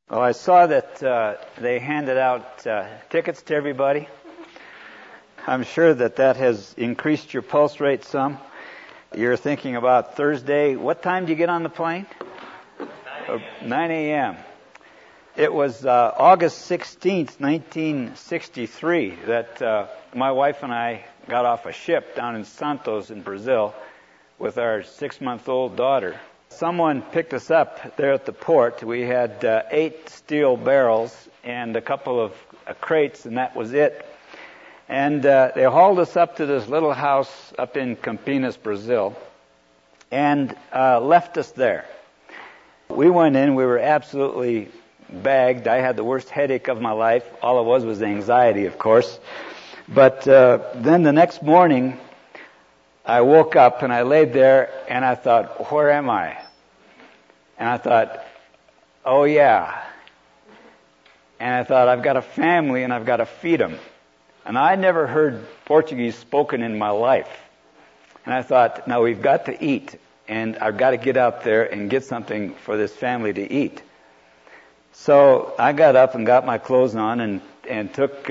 Well, I saw that they handed out tickets to everybody. I'm sure that has increased your pulse rate some. You're thinking about Thursday. What time do you get on the plane? 9 a.m. It was August 16th, 1963, that my wife and I got off a ship down in Santos in Brazil with our 6-month-old daughter. Someone picked us up there at the port. We had 8 steel barrels and a couple of crates, and that was it. And they hauled us up to this little house up in Campinas, Brazil, and left us there. We went in. We were absolutely bagged. I had the worst headache of my life. All it was anxiety, of course. But then the next morning, I woke up and I laid there and I thought, where am I? And I thought, oh yeah. And I thought, I've got a family and I've got to feed them. And I never heard Portuguese spoken in my life. And I thought, now we've got to eat. And I've got to get out there and get something for this family to eat. So I got up and got my clothes on and took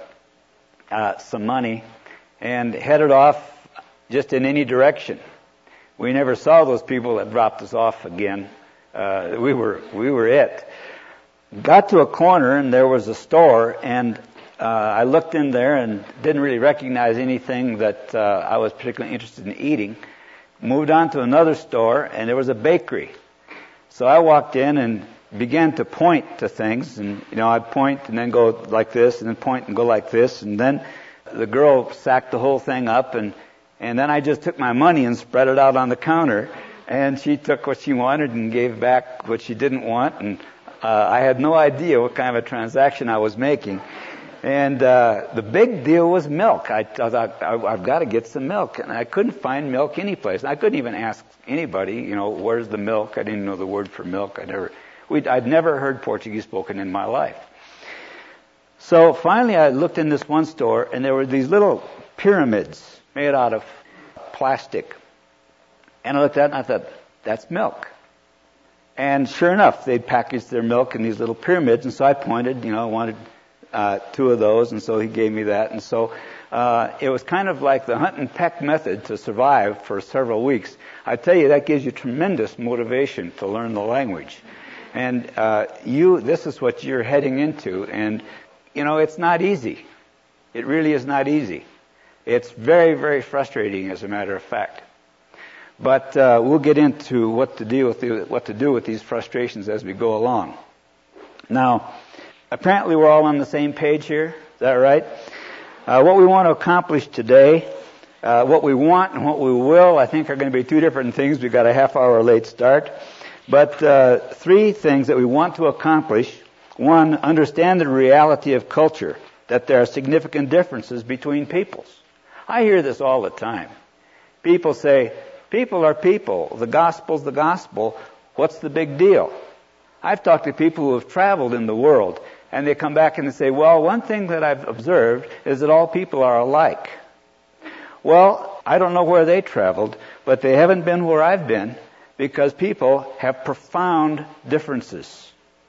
some money and headed off just in any direction. We never saw those people that dropped us off again. We were it. Got to a corner and there was a store, and I looked in there and didn't really recognize anything that I was particularly interested in eating. Moved on to another store and there was a bakery. So I walked in and began to point to things, and I'd point and then go like this and then point and go like this, and then the girl sacked the whole thing up, and then I just took my money and spread it out on the counter, and she took what she wanted and gave back what she didn't want, and I had no idea what kind of a transaction I was making. And the big deal was milk. I thought, I've got to get some milk, and I couldn't find milk anyplace. I couldn't even ask anybody, where's the milk? I didn't know the word for milk. I'd never heard Portuguese spoken in my life. So finally I looked in this one store, and there were these little pyramids made out of plastic. And I looked at it and I thought, that's milk. And sure enough, they'd packaged their milk in these little pyramids, and so I pointed, I wanted 2 of those, and so he gave me that. And so it was kind of like the hunt and peck method to survive for several weeks. I tell you, that gives you tremendous motivation to learn the language. And this is what you're heading into, and it's not easy. It really is not easy. It's very, very frustrating, as a matter of fact. But we'll get into what to do with these frustrations as we go along. Now, apparently we're all on the same page here. Is that right? What we want to accomplish today, what we want and what we will, I think are going to be 2 different things. We've got a half-hour late start. But 3 things that we want to accomplish. 1, understand the reality of culture, that there are significant differences between peoples. I hear this all the time. People say, people are people. The gospel's the gospel. What's the big deal? I've talked to people who have traveled in the world, and they come back and they say, well, one thing that I've observed is that all people are alike. Well, I don't know where they traveled, but they haven't been where I've been, because people have profound differences.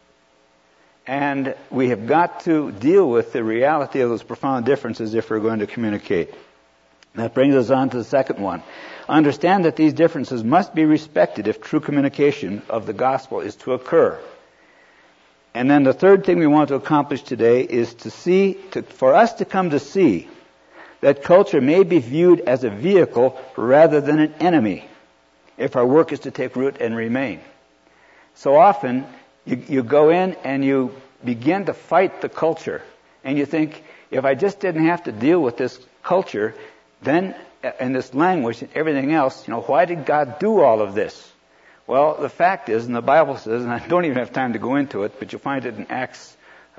And we have got to deal with the reality of those profound differences if we're going to communicate. That brings us on to the second one. Understand that these differences must be respected if true communication of the gospel is to occur. And then the third thing we want to accomplish today is for us to come to see that culture may be viewed as a vehicle rather than an enemy if our work is to take root and remain. So often you go in and you begin to fight the culture, and you think, if I just didn't have to deal with this culture, then and this language and everything else, why did God do all of this? Well, the fact is, and the Bible says, and I don't even have time to go into it, but you'll find it in Acts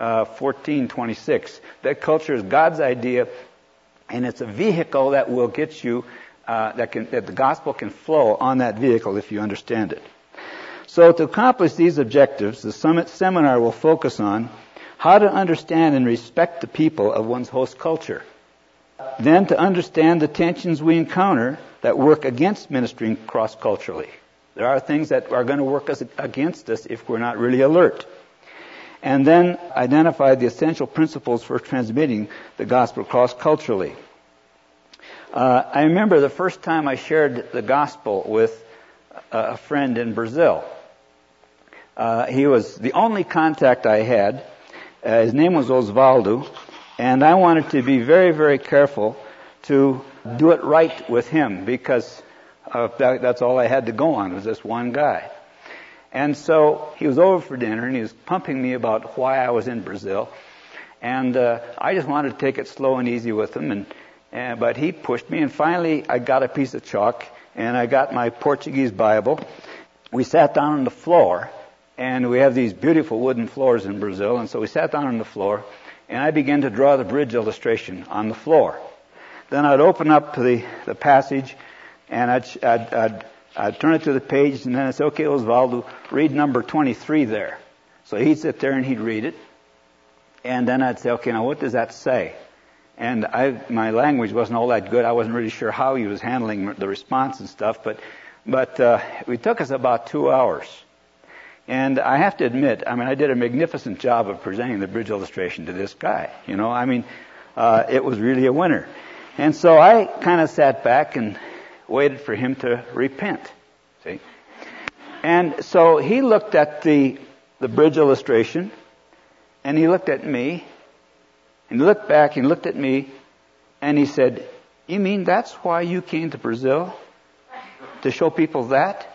14:26, that culture is God's idea, and it's a vehicle that will get you, that the gospel can flow on that vehicle if you understand it. So to accomplish these objectives, the seminar will focus on how to understand and respect the people of one's host culture. Then to understand the tensions we encounter that work against ministering cross-culturally. There are things that are going to work against us if we're not really alert. and then identified the essential principles for transmitting the gospel cross-culturally. I remember the first time I shared the gospel with a friend in Brazil. He was the only contact I had. His name was Osvaldo, and I wanted to be very, very careful to do it right with him because that's all I had to go on was this one guy. And so he was over for dinner, and he was pumping me about why I was in Brazil. And I just wanted to take it slow and easy with him, but he pushed me, and finally I got a piece of chalk, and I got my Portuguese Bible. We sat down on the floor, and we have these beautiful wooden floors in Brazil, and so we sat down on the floor, and I began to draw the bridge illustration on the floor. Then I'd open up the passage, and I'd turn it to the page, and then I'd say, okay, Osvaldo, read number 23 there. So he'd sit there and he'd read it. And then I'd say, okay, now what does that say? And my language wasn't all that good. I wasn't really sure how he was handling the response and stuff, but it took us about 2 hours. And I have to admit, I did a magnificent job of presenting the bridge illustration to this guy. It was really a winner. And so I kind of sat back and waited for him to repent. See? And so he looked at the bridge illustration, and he looked at me, and he looked back and looked at me, and he said, "You mean that's why you came to Brazil? To show people that?"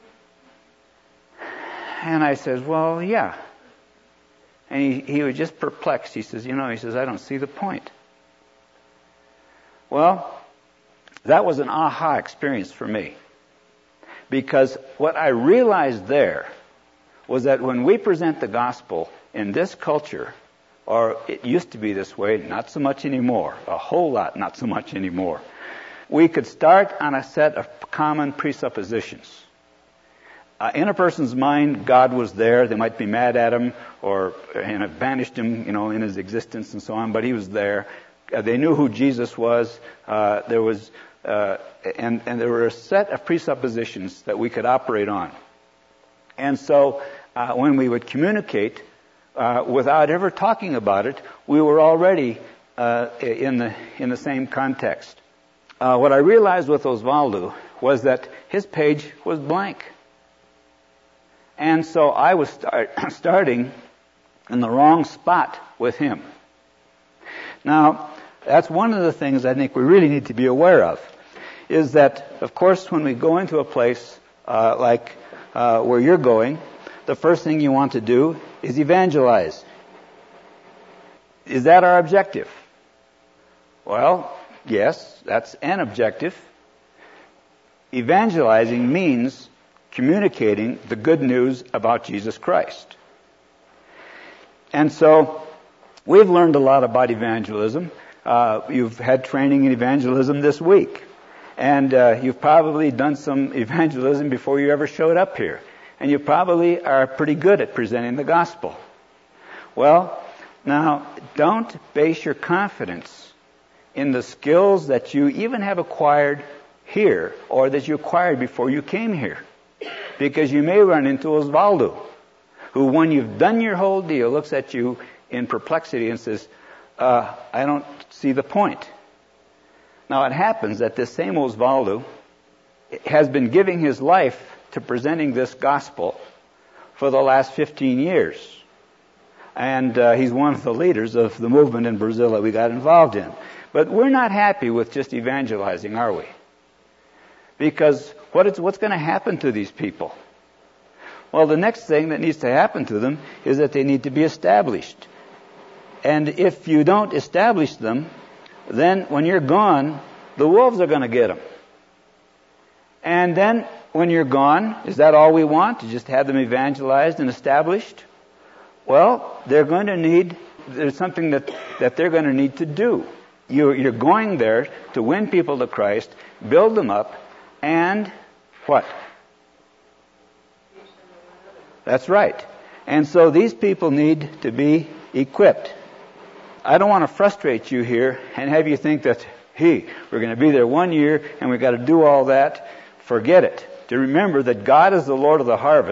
And I said, "Well, yeah." And he was just perplexed. He says, "I don't see the point." Well, that was an aha experience for me. Because what I realized there was that when we present the gospel in this culture, or it used to be this way, not so much anymore, a whole lot not so much anymore, we could start on a set of common presuppositions. In a person's mind, God was there. They might be mad at him or have banished him, in his existence and so on, but he was there. They knew who Jesus was. There were a set of presuppositions that we could operate on. And so when we would communicate without ever talking about it, we were already in the same context. What I realized with Osvaldo was that his page was blank. And so I was starting in the wrong spot with him. Now, that's one of the things I think we really need to be aware of, is that, of course, when we go into a place like where you're going, the first thing you want to do is evangelize. Is that our objective? Well, yes, that's an objective. Evangelizing means communicating the good news about Jesus Christ. And so, we've learned a lot about evangelism. You've had training in evangelism this week. And you've probably done some evangelism before you ever showed up here. And you probably are pretty good at presenting the gospel. Well, now, don't base your confidence in the skills that you even have acquired here or that you acquired before you came here. Because you may run into Osvaldo, who, when you've done your whole deal, looks at you in perplexity and says, I don't see the point. Now, it happens that this same Osvaldo has been giving his life to presenting this gospel for the last 15 years. And he's one of the leaders of the movement in Brazil that we got involved in. But we're not happy with just evangelizing, are we? Because what's going to happen to these people? Well, the next thing that needs to happen to them is that they need to be established. And if you don't establish them, then when you're gone, the wolves are going to get them. And then when you're gone, is that all we want? To just have them evangelized and established? Well, there's something that they're going to need to do. You're going there to win people to Christ, build them up, and what? That's right. And so these people need to be equipped. I don't want to frustrate you here and have you think that, we're going to be there 1 year and we've got to do all that. Forget it. To remember that God is the Lord of the harvest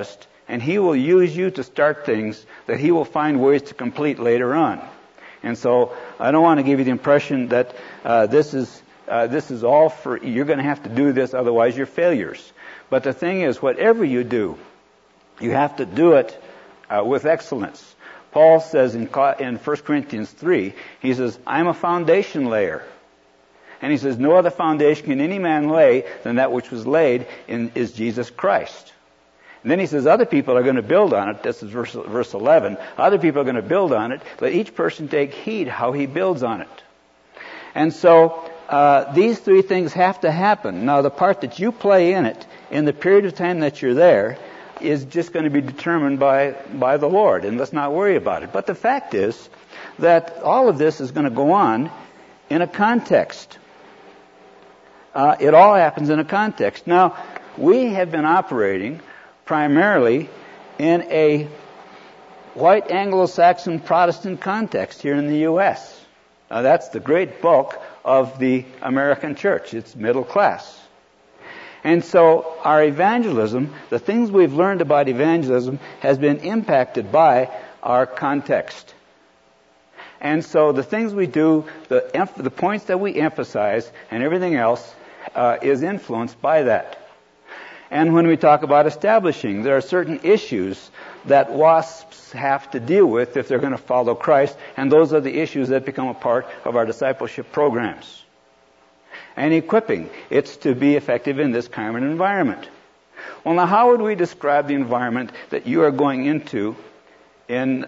and He will use you to start things that He will find ways to complete later on. And so I don't want to give you the impression that this is all for, you're going to have to do this, otherwise you're failures. But the thing is, whatever you do, you have to do it with excellence. Paul says in 1 Corinthians 3, he says, I'm a foundation layer. And he says, no other foundation can any man lay than that which was laid is Jesus Christ. And then he says, other people are going to build on it. This is verse 11. Other people are going to build on it. Let each person take heed how he builds on it. And so these three things have to happen. Now, the part that you play in it, in the period of time that you're there, is just going to be determined by the Lord, and let's not worry about it. But the fact is that all of this is going to go on in a context. It all happens in a context. Now, we have been operating primarily in a white Anglo-Saxon Protestant context here in the U.S. Now, that's the great bulk of the American church. It's middle class. And so our evangelism, the things we've learned about evangelism, has been impacted by our context. And so the things we do, the points that we emphasize, and everything else is influenced by that. And when we talk about establishing, there are certain issues that WASPs have to deal with if they're going to follow Christ, and those are the issues that become a part of our discipleship programs. And equipping, it's to be effective in this kind of an environment. Well, now how would we describe the environment that you are going into in,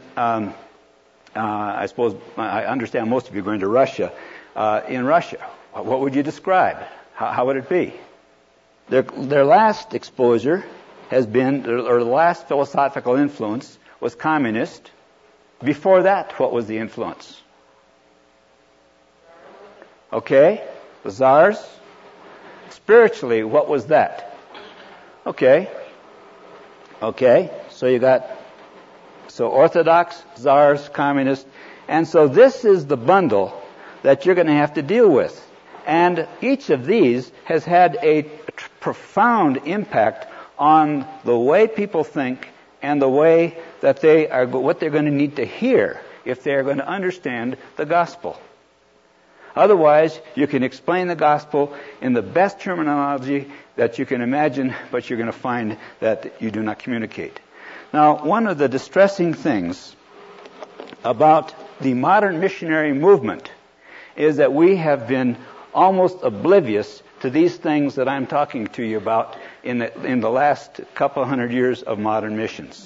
I suppose, I understand most of you are going to Russia, in Russia. What would you describe? How would it be? Their last exposure has been, or the last philosophical influence was communist. Before that, what was the influence? Okay. The czars. Spiritually, what was that? Okay. So you got, Orthodox, czars, communist. And so this is the bundle that you're going to have to deal with. And each of these has had a profound impact on the way people think and the way that what they're going to need to hear if they're going to understand the gospel. Otherwise, you can explain the gospel in the best terminology that you can imagine, but you're going to find that you do not communicate. Now, one of the distressing things about the modern missionary movement is that we have been almost oblivious to these things that I'm talking to you about in the last couple hundred years of modern missions.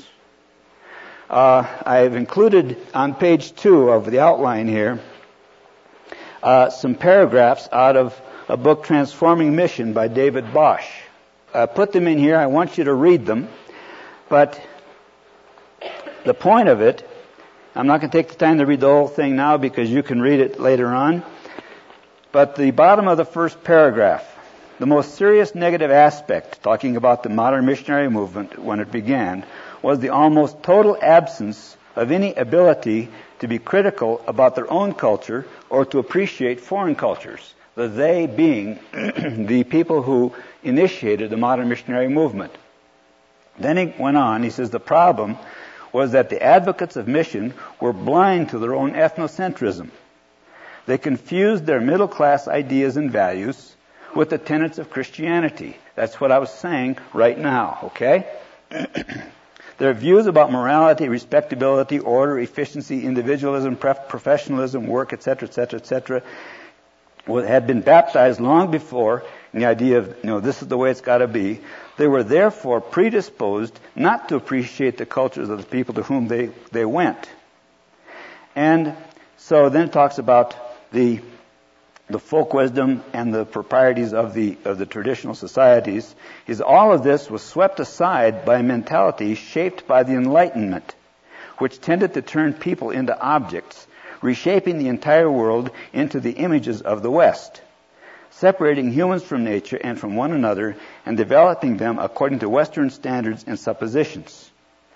I've included on page 2 of the outline here some paragraphs out of a book, Transforming Mission, by David Bosch. I put them in here. I want you to read them. But the point of it, I'm not going to take the time to read the whole thing now because you can read it later on. But the bottom of the first paragraph, the most serious negative aspect, talking about the modern missionary movement when it began, was the almost total absence of any ability to be critical about their own culture or to appreciate foreign cultures, the they being the people who initiated the modern missionary movement. Then he went on, he says the problem was that the advocates of mission were blind to their own ethnocentrism. They confused their middle-class ideas and values with the tenets of Christianity. That's what I was saying right now, okay? Their views about morality, respectability, order, efficiency, individualism, professionalism, work, etc., etc., etc., had been baptized long before in the idea of, this is the way it's got to be. They were therefore predisposed not to appreciate the cultures of the people to whom they went. And so then it talks about the folk wisdom and the proprieties of the traditional societies. Is all of this was swept aside by a mentality shaped by the Enlightenment, which tended to turn people into objects, reshaping the entire world into the images of the West, separating humans from nature and from one another, and developing them according to Western standards and suppositions.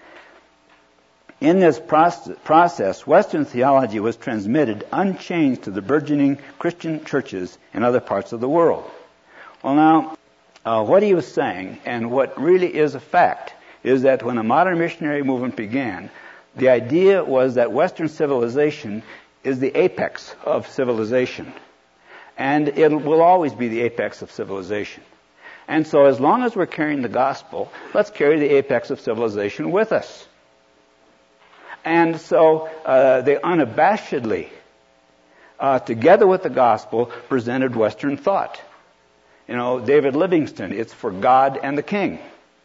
In this process, Western theology was transmitted unchanged to the burgeoning Christian churches in other parts of the world. Well, now, what he was saying, and what really is a fact, is that when the modern missionary movement began, the idea was that Western civilization is the apex of civilization. And it will always be the apex of civilization. And so as long as we're carrying the gospel, let's carry the apex of civilization with us. And so they unabashedly, together with the gospel, presented Western thought. You know, David Livingstone, it's for God and the King.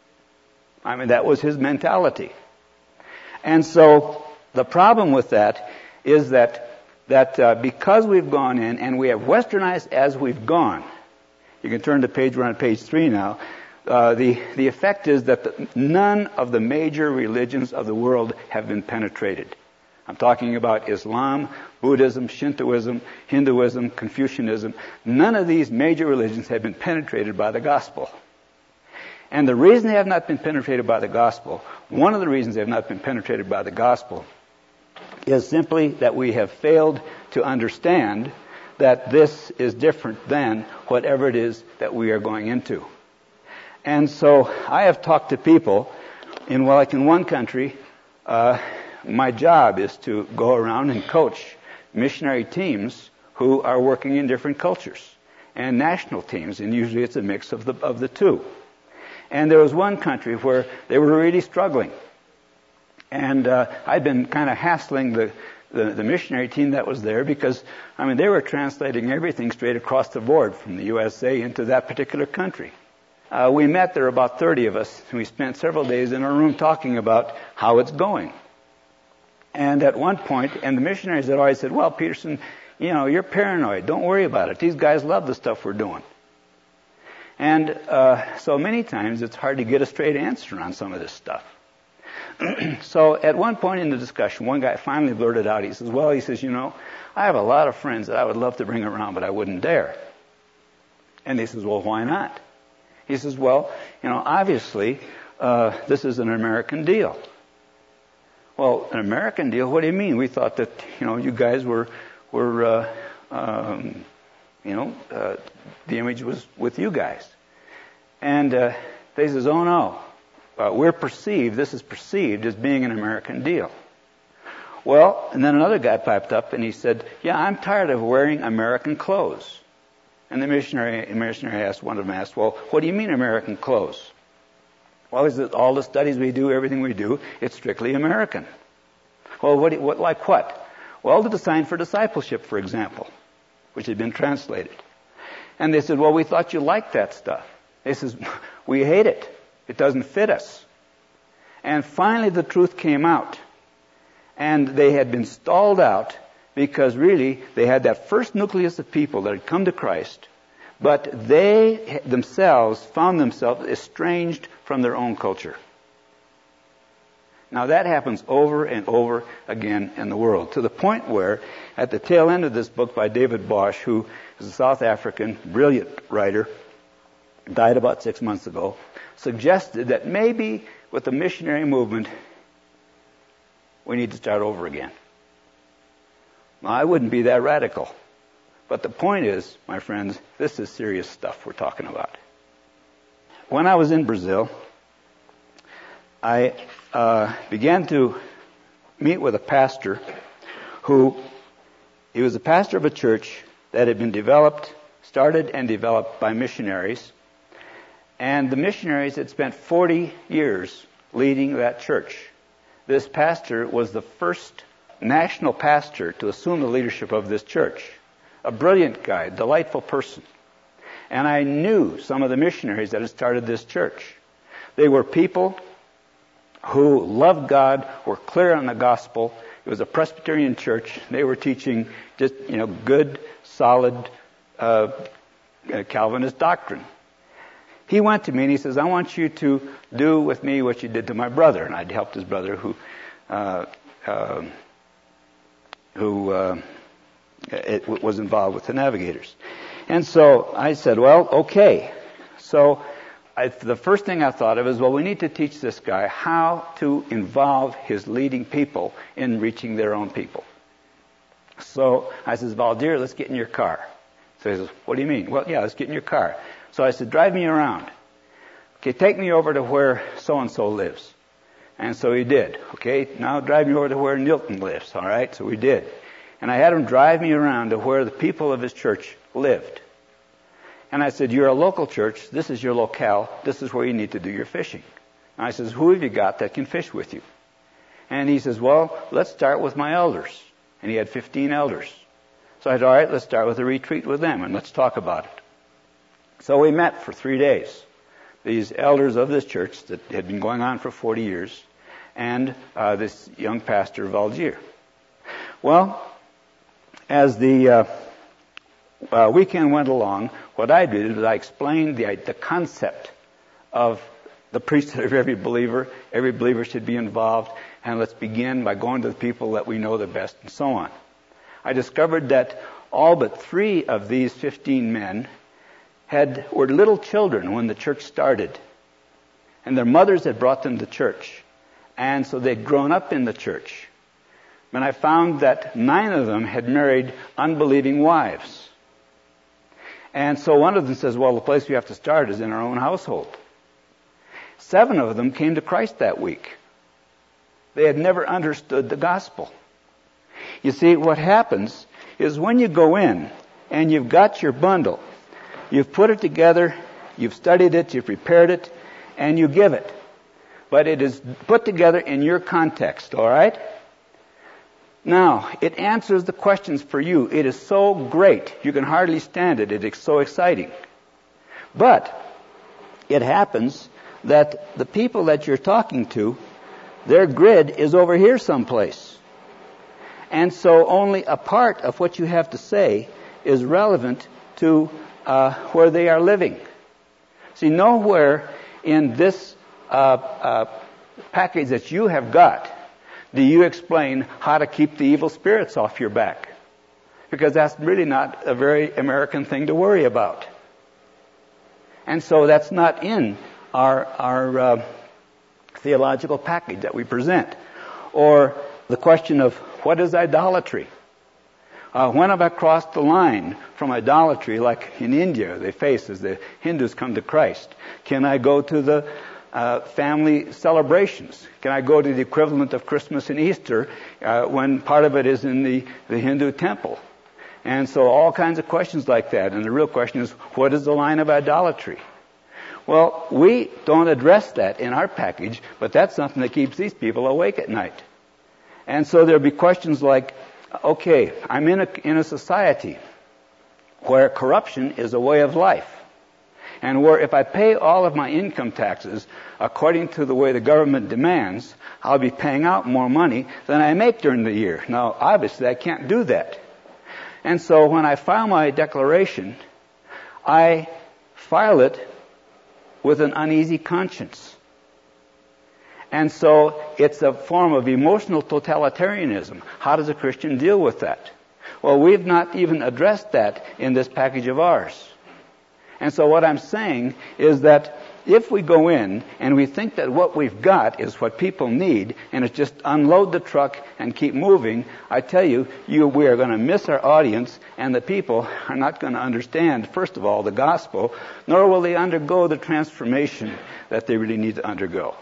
I mean, that was his mentality. And so the problem with that is that because we've gone in and we have westernized as we've gone, you can turn to we're on page 3 now, the effect is that none of the major religions of the world have been penetrated. I'm talking about Islam, Buddhism, Shintoism, Hinduism, Confucianism. None of these major religions have been penetrated by the gospel. And the reason they have not been penetrated by the gospel, one of the reasons they have not been penetrated by the gospel, is simply that we have failed to understand that this is different than whatever it is that we are going into. And so I have talked to people in one country, my job is to go around and coach missionary teams who are working in different cultures, and national teams, and usually it's a mix of the two. And there was one country where they were really struggling. And I'd been kind of hassling the missionary team that was there because, I mean, they were translating everything straight across the board from the USA into that particular country. We met, there were about 30 of us, and we spent several days in our room talking about how it's going. And at one point, and the missionaries had always said, well, Peterson, you know, you're paranoid. Don't worry about it. These guys love the stuff we're doing. And so many times it's hard to get a straight answer on some of this stuff. So at one point in the discussion, one guy finally blurted out, he says, you know, I have a lot of friends that I would love to bring around, but I wouldn't dare. And he says, well, why not? He says, well, you know, obviously, this is an American deal. Well, an American deal? What do you mean? We thought that, you know, you guys were the image was with you guys. And they says, oh no, this is perceived as being an American deal. Well, and then another guy piped up and he said, yeah, I'm tired of wearing American clothes. And the missionary asked, one of them asked, well, what do you mean American clothes? Well, he said, all the studies we do, everything we do, it's strictly American. Well, like what? Well, the Design for Discipleship, for example, which had been translated. And they said, well, we thought you liked that stuff. They says, we hate it. It doesn't fit us. And finally the truth came out. And they had been stalled out because really they had that first nucleus of people that had come to Christ, but they themselves found themselves estranged from their own culture. Now that happens over and over again in the world, to the point where at the tail end of this book by David Bosch, who is a South African, brilliant writer, died about 6 months ago, suggested that maybe with the missionary movement, we need to start over again. Now, I wouldn't be that radical. But the point is, my friends, this is serious stuff we're talking about. When I was in Brazil, I began to meet with a pastor he was a pastor of a church that had been started and developed by missionaries. And the missionaries had spent 40 years leading that church. This pastor was the first national pastor to assume the leadership of this church. A brilliant guy, delightful person. And I knew some of the missionaries that had started this church. They were people who loved God, were clear on the gospel. It was a Presbyterian church. They were teaching just, good, solid Calvinist doctrine. He went to me and he says, I want you to do with me what you did to my brother. And I'd helped his brother who was involved with the Navigators. And so I said, well, okay. So the first thing I thought of is, well, we need to teach this guy how to involve his leading people in reaching their own people. So I says, Valdir, let's get in your car. So he says, what do you mean? Well, yeah, let's get in your car. So I said, drive me around. Okay, take me over to where so-and-so lives. And so he did. Okay, now drive me over to where Nilton lives. All right, so we did. And I had him drive me around to where the people of his church lived. And I said, you're a local church. This is your locale. This is where you need to do your fishing. And I says, who have you got that can fish with you? And he says, well, let's start with my elders. And he had 15 elders. So I said, all right, let's start with a retreat with them and let's talk about it. So we met for 3 days. These elders of this church that had been going on for 40 years and this young pastor of Algiers. Well, as the weekend went along, what I did was I explained the concept of the priesthood of every believer. Every believer should be involved. And let's begin by going to the people that we know the best and so on. I discovered that all but 3 of these 15 men were little children when the church started. And their mothers had brought them to church. And so they'd grown up in the church. And I found that 9 of them had married unbelieving wives. And so one of them says, well, the place we have to start is in our own household. 7 of them came to Christ that week. They had never understood the gospel. You see, what happens is when you go in and you've got your bundle, you've put it together, you've studied it, you've prepared it, and you give it. But it is put together in your context, all right? Now, it answers the questions for you. It is so great. You can hardly stand it. It is so exciting. But it happens that the people that you're talking to, their grid is over here someplace. And so only a part of what you have to say is relevant to where they are living. See, nowhere in this package that you have got do you explain how to keep the evil spirits off your back. Because that's really not a very American thing to worry about. And so that's not in our theological package that we present. Or the question of what is idolatry? When have I crossed the line from idolatry, like in India they face as the Hindus come to Christ? Can I go to the family celebrations? Can I go to the equivalent of Christmas and Easter when part of it is in the Hindu temple? And so all kinds of questions like that. And the real question is, what is the line of idolatry? Well, we don't address that in our package, but that's something that keeps these people awake at night. And so there'll be questions like, okay, I'm in a society where corruption is a way of life. And where if I pay all of my income taxes according to the way the government demands, I'll be paying out more money than I make during the year. Now, obviously, I can't do that. And so when I file my declaration, I file it with an uneasy conscience. And so it's a form of emotional totalitarianism. How does a Christian deal with that? Well, we've not even addressed that in this package of ours. And so what I'm saying is that if we go in and we think that what we've got is what people need and it's just unload the truck and keep moving, I tell you, we are going to miss our audience and the people are not going to understand, first of all, the gospel, nor will they undergo the transformation that they really need to undergo.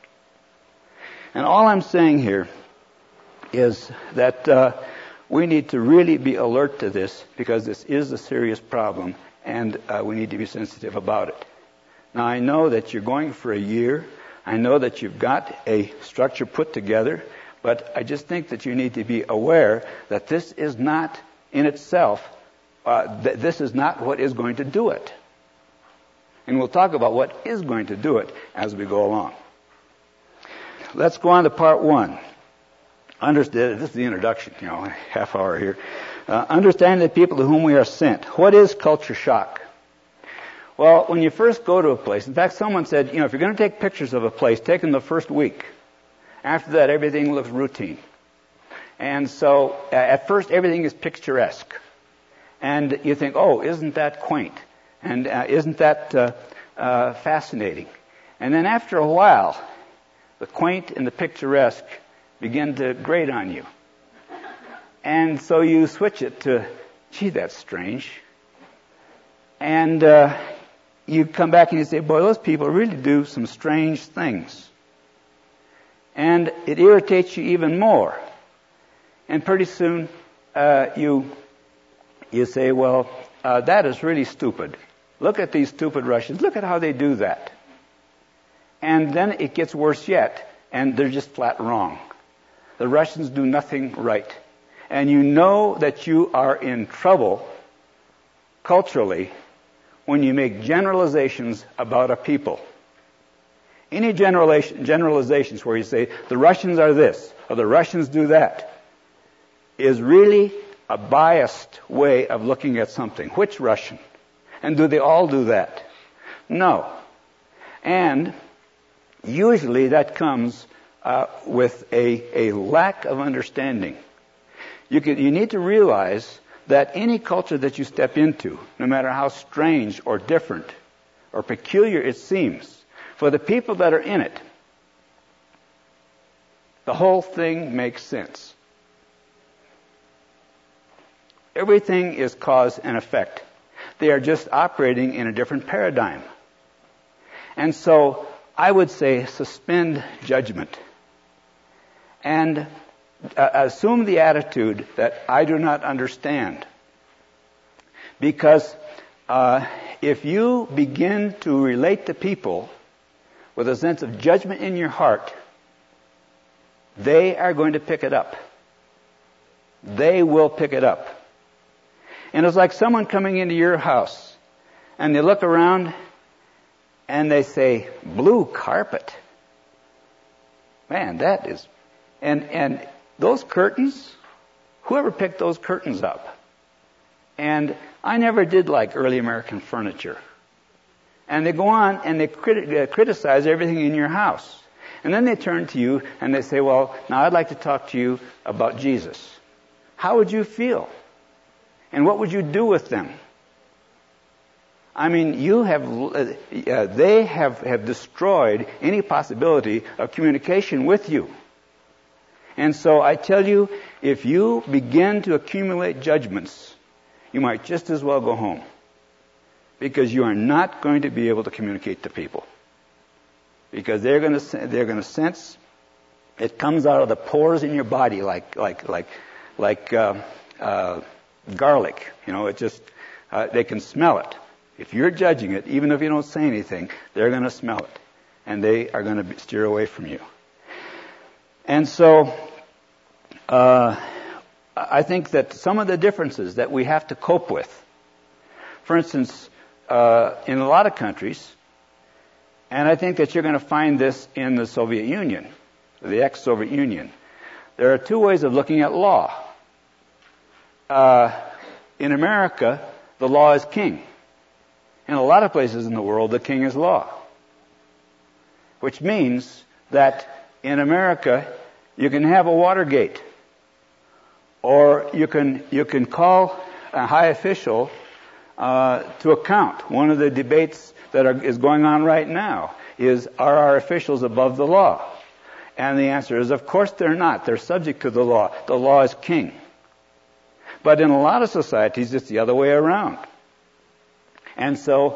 And all I'm saying here is that we need to really be alert to this because this is a serious problem and we need to be sensitive about it. Now, I know that you're going for a year. I know that you've got a structure put together, but I just think that you need to be aware that this is not in itself, this is not what is going to do it. And we'll talk about what is going to do it as we go along. Let's go on to part 1. Understand, this is the introduction, half hour here. Understanding the people to whom we are sent. What is culture shock? Well, when you first go to a place, in fact, someone said, if you're going to take pictures of a place, take them the first week. After that, everything looks routine. And so, at first, everything is picturesque. And you think, oh, isn't that quaint? And isn't that fascinating? And then after a while, the quaint and the picturesque begin to grate on you. And so you switch it to, gee, that's strange. And you come back and you say, boy, those people really do some strange things. And it irritates you even more. And pretty soon, you say, well, that is really stupid. Look at these stupid Russians. Look at how they do that. And then it gets worse yet, and they're just flat wrong. The Russians do nothing right. And you know that you are in trouble culturally when you make generalizations about a people. Any generalizations where you say, the Russians are this, or the Russians do that, is really a biased way of looking at something. Which Russian? And do they all do that? No. And usually that comes with a lack of understanding. You need to realize that any culture that you step into, no matter how strange or different or peculiar it seems, for the people that are in it, the whole thing makes sense. Everything is cause and effect. They are just operating in a different paradigm. And so I would say suspend judgment and assume the attitude that I do not understand. Because if you begin to relate to people with a sense of judgment in your heart, they are going to pick it up. They will pick it up. And it's like someone coming into your house and they look around and they say, blue carpet. Man, that is... And those curtains, whoever picked those curtains up? And I never did like early American furniture. And they go on and they criticize everything in your house. And then they turn to you and they say, well, now I'd like to talk to you about Jesus. How would you feel? And what would you do with them? I mean, they have destroyed any possibility of communication with you. And so I tell you, if you begin to accumulate judgments, you might just as well go home. Because you are not going to be able to communicate to people. Because they're going to sense it comes out of the pores in your body like garlic. You know, it just they can smell it. If you're judging it, even if you don't say anything, they're going to smell it, and they are going to steer away from you. And so, I think that some of the differences that we have to cope with, for instance, in a lot of countries, and I think that you're going to find this in the Soviet Union, the ex-Soviet Union, there are two ways of looking at law. In America, the law is king. In a lot of places in the world, the king is law. Which means that in America, you can have a Watergate, or you can call a high official to account. One of the debates that is going on right now is, are our officials above the law? And the answer is, of course they're not. They're subject to the law. The law is king. But in a lot of societies, it's the other way around. And so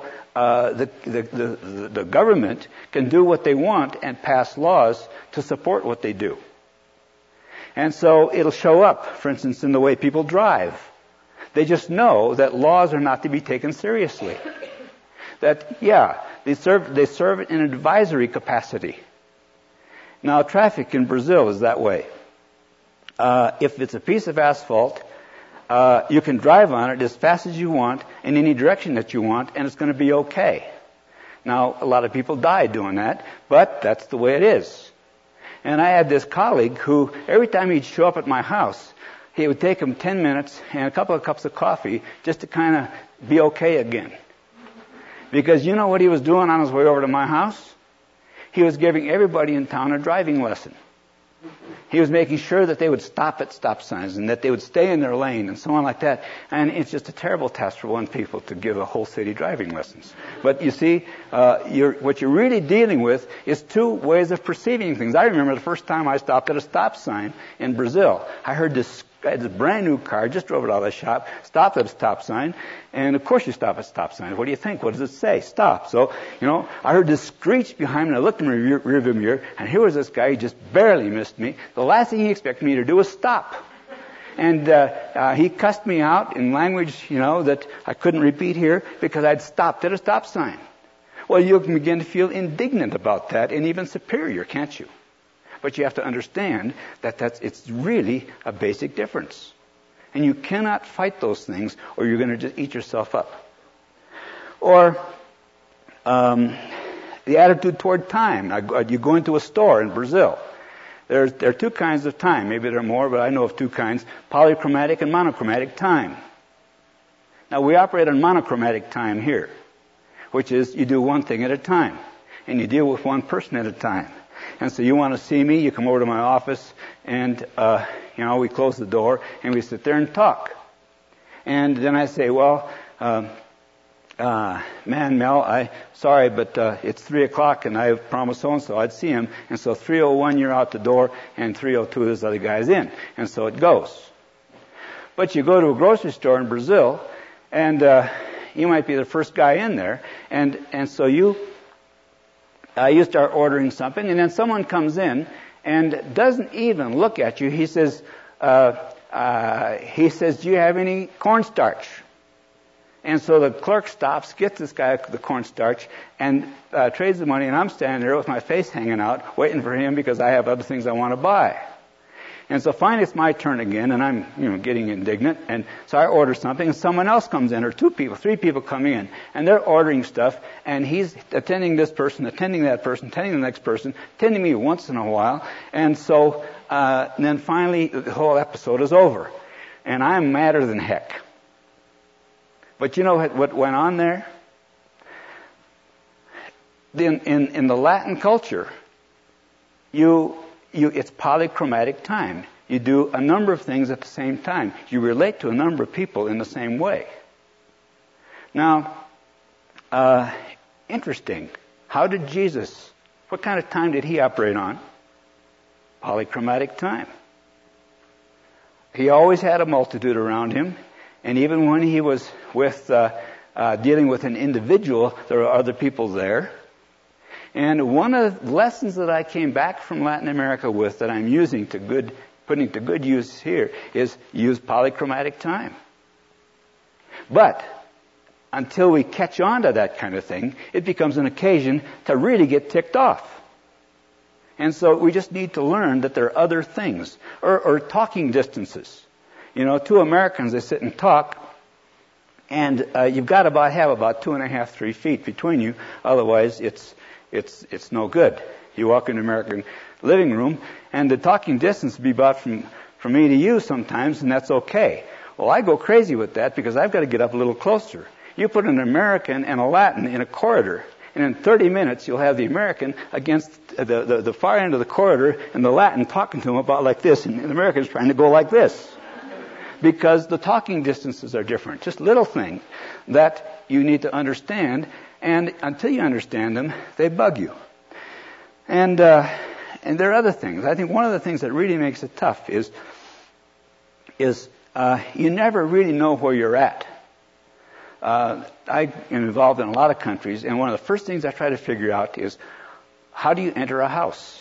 the government can do what they want and pass laws to support what they do. And so it'll show up, for instance, in the way people drive. They just know that laws are not to be taken seriously. That, yeah, they serve in an advisory capacity. Now, traffic in Brazil is that way. If it's a piece of asphalt, you can drive on it as fast as you want, in any direction that you want, and it's going to be okay. Now, a lot of people die doing that, but that's the way it is. And I had this colleague who, every time he'd show up at my house, it would take him 10 minutes and a couple of cups of coffee just to kind of be okay again. Because you know what he was doing on his way over to my house? He was giving everybody in town a driving lesson. He was making sure that they would stop at stop signs and that they would stay in their lane and so on like that. And it's just a terrible task for one people to give a whole city driving lessons. But you see, what you're really dealing with is two ways of perceiving things. I remember the first time I stopped at a stop sign in Brazil. I heard this guy had this brand new car, just drove it out of the shop, stopped at a stop sign, and of course you stop at stop signs. What do you think? What does it say? Stop. So, I heard this screech behind me, and I looked in my rearview mirror, and here was this guy, he just barely missed me. The last thing he expected me to do was stop. And he cussed me out in language, that I couldn't repeat here, because I'd stopped at a stop sign. Well, you can begin to feel indignant about that, and even superior, can't you? But you have to understand that it's really a basic difference. And you cannot fight those things, or you're going to just eat yourself up. Or the attitude toward time. You go into a store in Brazil. There are two kinds of time. Maybe there are more, but I know of two kinds. Polychromatic and monochromatic time. Now, we operate on monochromatic time here, which is you do one thing at a time, and you deal with one person at a time. And so you want to see me, you come over to my office, and, we close the door, and we sit there and talk. And then I say, well, Mel, sorry, but it's 3 o'clock, and I promised so-and-so I'd see him, and so 3:01 you're out the door, and 3:02 this other guy's in. And so it goes. But you go to a grocery store in Brazil, and you might be the first guy in there, and so you start ordering something, and then someone comes in and doesn't even look at you. He says, do you have any cornstarch? And so the clerk stops, gets this guy the cornstarch, and trades the money, and I'm standing there with my face hanging out, waiting for him because I have other things I want to buy. And so finally it's my turn again, and I'm, getting indignant. And so I order something, and someone else comes in, or 2 people, 3 people come in, and they're ordering stuff, and he's attending this person, attending that person, attending the next person, attending me once in a while. And so then finally the whole episode is over. And I'm madder than heck. But you know what went on there? In the Latin culture, it's polychromatic time. You do a number of things at the same time. You relate to a number of people in the same way. Now, interesting. How did Jesus, what kind of time did he operate on? Polychromatic time. He always had a multitude around him. And even when he was dealing with an individual, there were other people there. And one of the lessons that I came back from Latin America with, that I'm putting to good use here, is use polychromatic time. But until we catch on to that kind of thing, it becomes an occasion to really get ticked off. And so we just need to learn that there are other things, or talking distances. 2 Americans, they sit and talk, and you've got to have about 2.5, 3 feet between you. Otherwise, it's no good. You walk in the American living room, and the talking distance will be about from me to you sometimes, and that's okay. Well, I go crazy with that because I've got to get up a little closer. You put an American and a Latin in a corridor, and in 30 minutes you'll have the American against the far end of the corridor, and the Latin talking to him about like this, and the American's trying to go like this. Because the talking distances are different. Just little things that you need to understand, and until you understand them, they bug you. And there are other things. I think one of the things that really makes it tough is you never really know where you're at. I am involved in a lot of countries, and one of the first things I try to figure out is, how do you enter a house?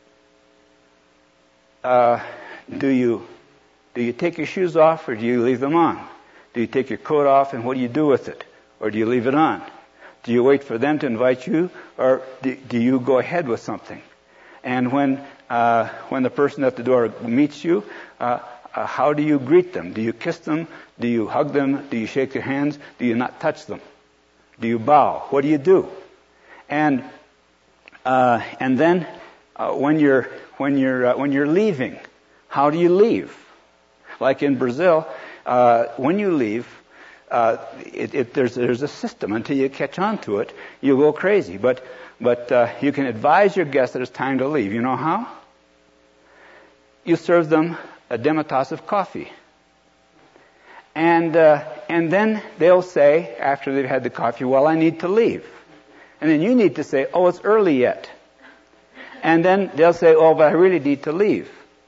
Do you take your shoes off, or do you leave them on? Do you take your coat off, and what do you do with it? Or do you leave it on? Do you wait for them to invite you, or do you go ahead with something? And when the person at the door meets you, how do you greet them? Do you kiss them? Do you hug them? Do you shake their hands? Do you not touch them? Do you bow? What do you do? And then when you're leaving, how do you leave? Like in Brazil, when you leave, there's a system. Until you catch on to it, you go crazy. But you can advise your guests that it's time to leave. You know how? You serve them a demitasse of coffee. And then they'll say, after they've had the coffee, well, I need to leave. And then you need to say, oh, it's early yet. And then they'll say, oh, but I really need to leave.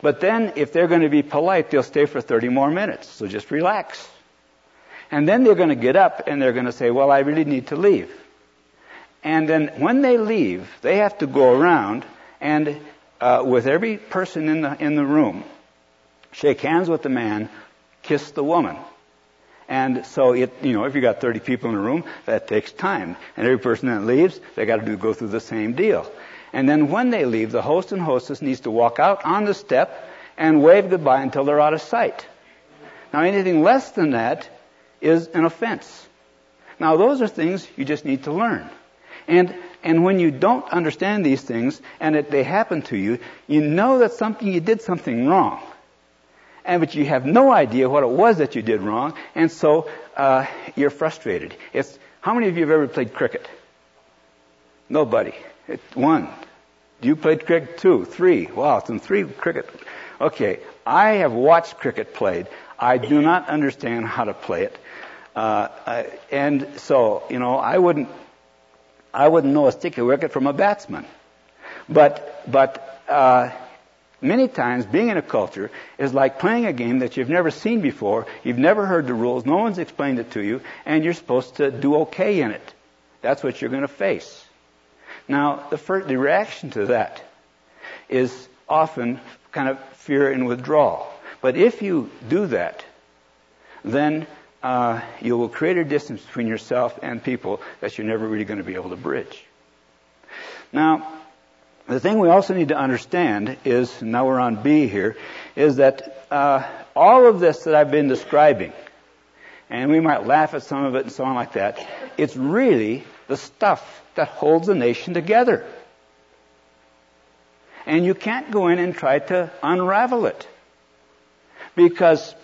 But then if they're going to be polite, they'll stay for 30 more minutes. So just relax. And then they're going to get up and they're going to say, well, I really need to leave. And then when they leave, they have to go around and with every person in the room, shake hands with the man, kiss the woman. And so if you got 30 people in a room, that takes time. And every person that leaves, they got to go through the same deal. And then when they leave, the host and hostess needs to walk out on the step and wave goodbye until they're out of sight. Now anything less than that is an offense. Now those are things you just need to learn. And when you don't understand these things and they happen to you, you know that you did something wrong. But you have no idea what it was that you did wrong, and so you're frustrated. How many of you have ever played cricket? Nobody. One. You played cricket? 2, 3. Wow, some 3 cricket. Okay, I have watched cricket played. I do not understand how to play it. And so, I wouldn't know a sticky wicket from a batsman. But many times being in a culture is like playing a game that you've never seen before, you've never heard the rules, no one's explained it to you, and you're supposed to do okay in it. That's what you're going to face. Now, the reaction to that is often kind of fear and withdrawal. But if you do that, then you will create a distance between yourself and people that you're never really going to be able to bridge. Now, the thing we also need to understand is, now we're on B here, is that all of this that I've been describing, and we might laugh at some of it and so on like that, it's really the stuff that holds a nation together. And you can't go in and try to unravel it. Because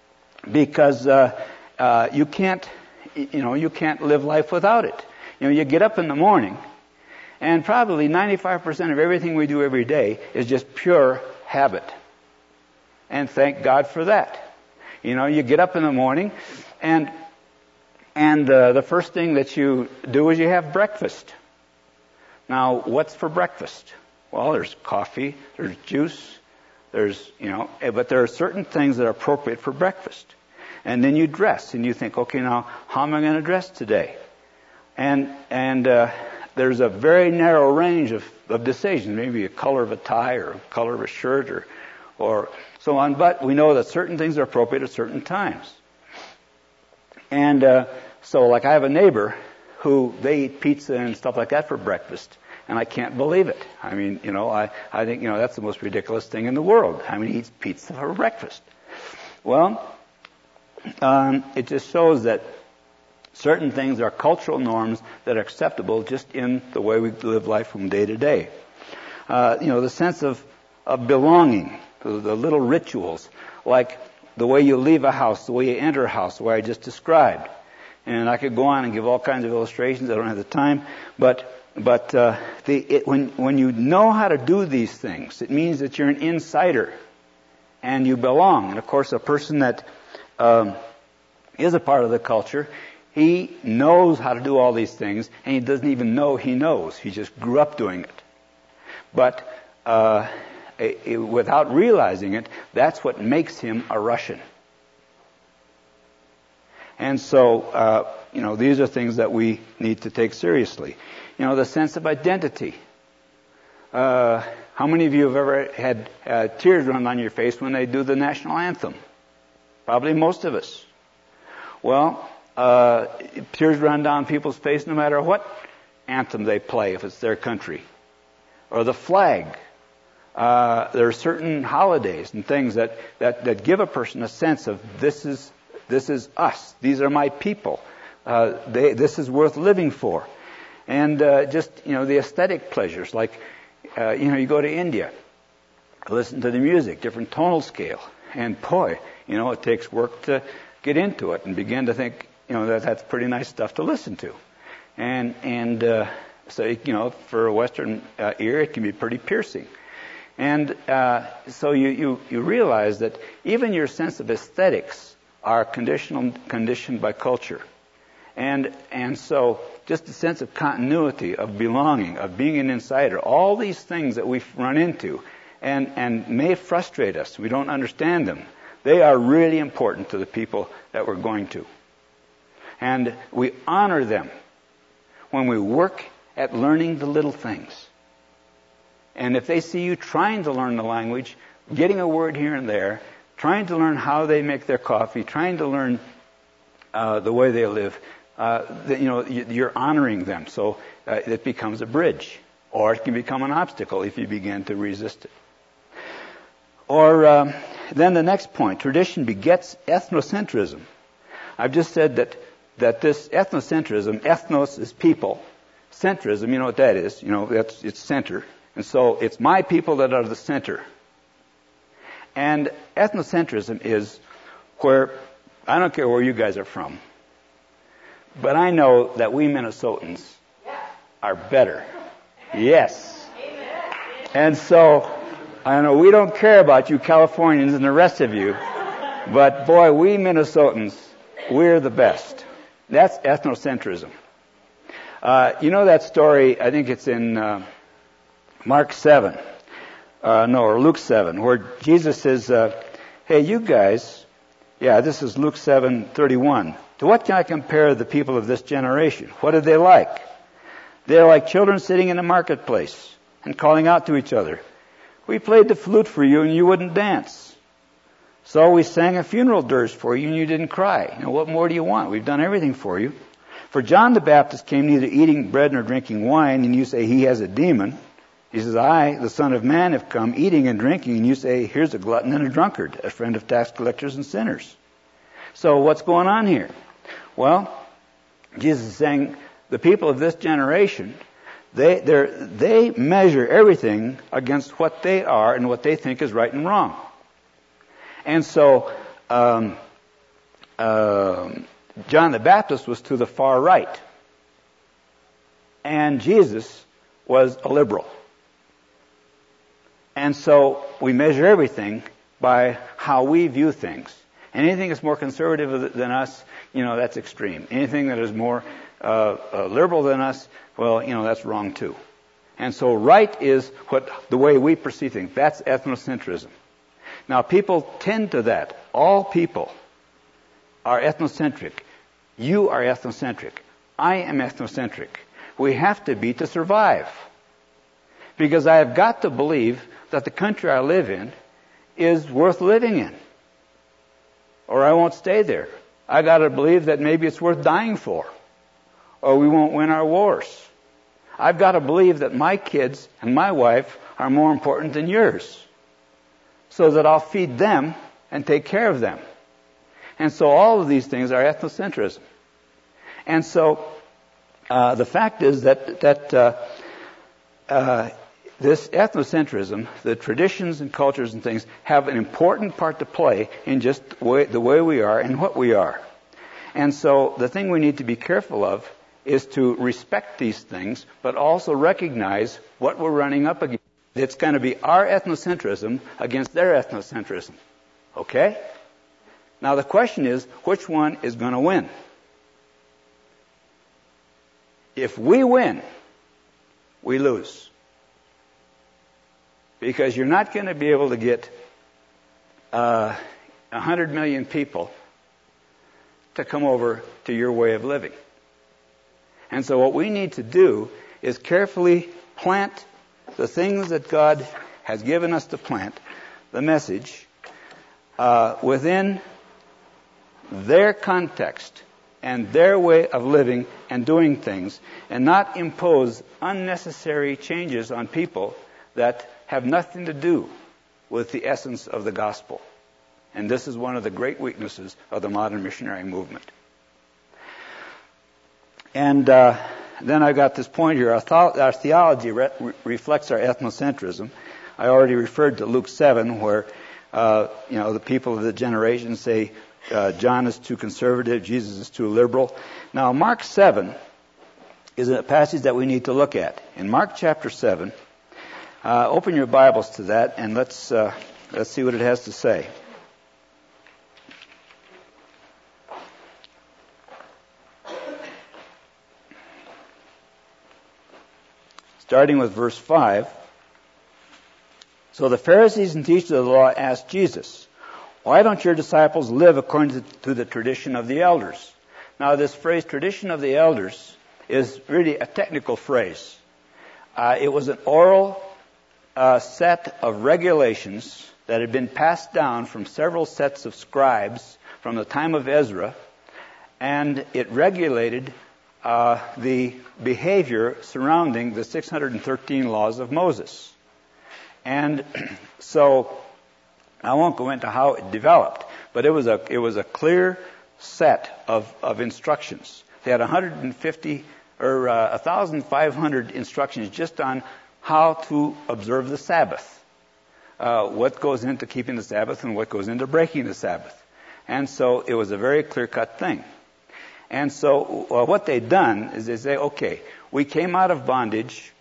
you can't live life without it. You get up in the morning, and probably 95% of everything we do every day is just pure habit. And thank God for that. You get up in the morning, and the first thing that you do is you have breakfast. Now, what's for breakfast? Well, there's coffee, there's juice, but there are certain things that are appropriate for breakfast. And then you dress, and you think, okay, now, how am I going to dress today? And there's a very narrow range of decisions, maybe a color of a tie or a color of a shirt or so on, but we know that certain things are appropriate at certain times. And so like I have a neighbor who they eat pizza and stuff like that for breakfast, and I can't believe it. I mean, I think, that's the most ridiculous thing in the world. I mean, he eats pizza for breakfast. Well, it just shows that certain things are cultural norms that are acceptable just in the way we live life from day to day. The sense of belonging, the little rituals, like the way you leave a house, the way you enter a house, the way I just described. And I could go on and give all kinds of illustrations. I don't have the time. But when you know how to do these things, it means that you're an insider and you belong. And of course, a person that is a part of the culture, he knows how to do all these things, and he doesn't even know he knows. He just grew up doing it. But without realizing it, that's what makes him a Russian. And so, these are things that we need to take seriously. The sense of identity. How many of you have ever had tears run down your face when they do the national anthem? Probably most of us. Well, tears run down people's face no matter what anthem they play, if it's their country. Or the flag. There are certain holidays and things that give a person a sense of this is us. These are my people. This is worth living for. And the aesthetic pleasures, like you go to India, listen to the music, different tonal scale, and boy, it takes work to get into it and begin to think, that's pretty nice stuff to listen to. And so for a Western ear, it can be pretty piercing. And so you realize that even your sense of aesthetics are conditioned by culture. And so just the sense of continuity, of belonging, of being an insider, all these things that we run into, and may frustrate us. We don't understand them. They are really important to the people that we're going to. And we honor them when we work at learning the little things. And if they see you trying to learn the language, getting a word here and there, trying to learn how they make their coffee, trying to learn the way they live, you're honoring them. So it becomes a bridge. Or it can become an obstacle if you begin to resist it. Or then the next point, tradition begets ethnocentrism. I've just said that this ethnocentrism, ethnos is people, centrism, you know what that is, it's center. And so it's my people that are the center. And ethnocentrism is where, I don't care where you guys are from, but I know that we Minnesotans are better. Yes. And so, I know we don't care about you Californians and the rest of you, but boy, we Minnesotans, we're the best. That's ethnocentrism. You know that story, I think it's in Mark 7, or Luke 7, where Jesus says, hey, you guys, this is Luke 7:31. To what can I compare the people of this generation? What are they like? They're like children sitting in a marketplace and calling out to each other. We played the flute for you and you wouldn't dance. So we sang a funeral dirge for you and you didn't cry. What more do you want? We've done everything for you. For John the Baptist came neither eating bread nor drinking wine, and you say he has a demon. He says, I, the Son of Man, have come eating and drinking, and you say, here's a glutton and a drunkard, a friend of tax collectors and sinners. So what's going on here? Well, Jesus is saying the people of this generation, they measure everything against what they are and what they think is right and wrong. And so John the Baptist was to the far right, and Jesus was a liberal. And so we measure everything by how we view things. Anything that's more conservative than us, that's extreme. Anything that is more liberal than us, well, that's wrong too. And so right is the way we perceive things. That's ethnocentrism. Now people tend to that. All people are ethnocentric. You are ethnocentric. I am ethnocentric. We have to be to survive. Because I have got to believe that the country I live in is worth living in. Or I won't stay there. I got to believe that maybe it's worth dying for. Or we won't win our wars. I've got to believe that my kids and my wife are more important than yours. So that I'll feed them and take care of them. And so all of these things are ethnocentrism. And so the fact is that this ethnocentrism, the traditions and cultures and things, have an important part to play in just the way we are and what we are. And so the thing we need to be careful of is to respect these things, but also recognize what we're running up against. It's going to be our ethnocentrism against their ethnocentrism. Okay? Now the question is, which one is going to win? If we win, we lose. Because you're not going to be able to get 100 million people to come over to your way of living. And so what we need to do is carefully plant the things that God has given us to plant, the message, within their context and their way of living and doing things, and not impose unnecessary changes on people that have nothing to do with the essence of the gospel. And this is one of the great weaknesses of the modern missionary movement. And then I got this point here. Our theology reflects our ethnocentrism. I already referred to Luke 7, where the people of the generation say John is too conservative, Jesus is too liberal. Now, Mark 7 is a passage that we need to look at. In Mark chapter 7, open your Bibles to that, and let's see what it has to say. Starting with verse 5. So the Pharisees and teachers of the law asked Jesus, "Why don't your disciples live according to the tradition of the elders?" Now this phrase, tradition of the elders, is really a technical phrase. It was an oral set of regulations that had been passed down from several sets of scribes from the time of Ezra, and it regulated the behavior surrounding the 613 laws of Moses. And so I won't go into how it developed, but it was a clear set of instructions. They had 150 or 1,500 instructions just on how to observe the Sabbath, what goes into keeping the Sabbath and what goes into breaking the Sabbath. And so it was a very clear-cut thing. And so what they'd done is they say, okay, we came out of bondage,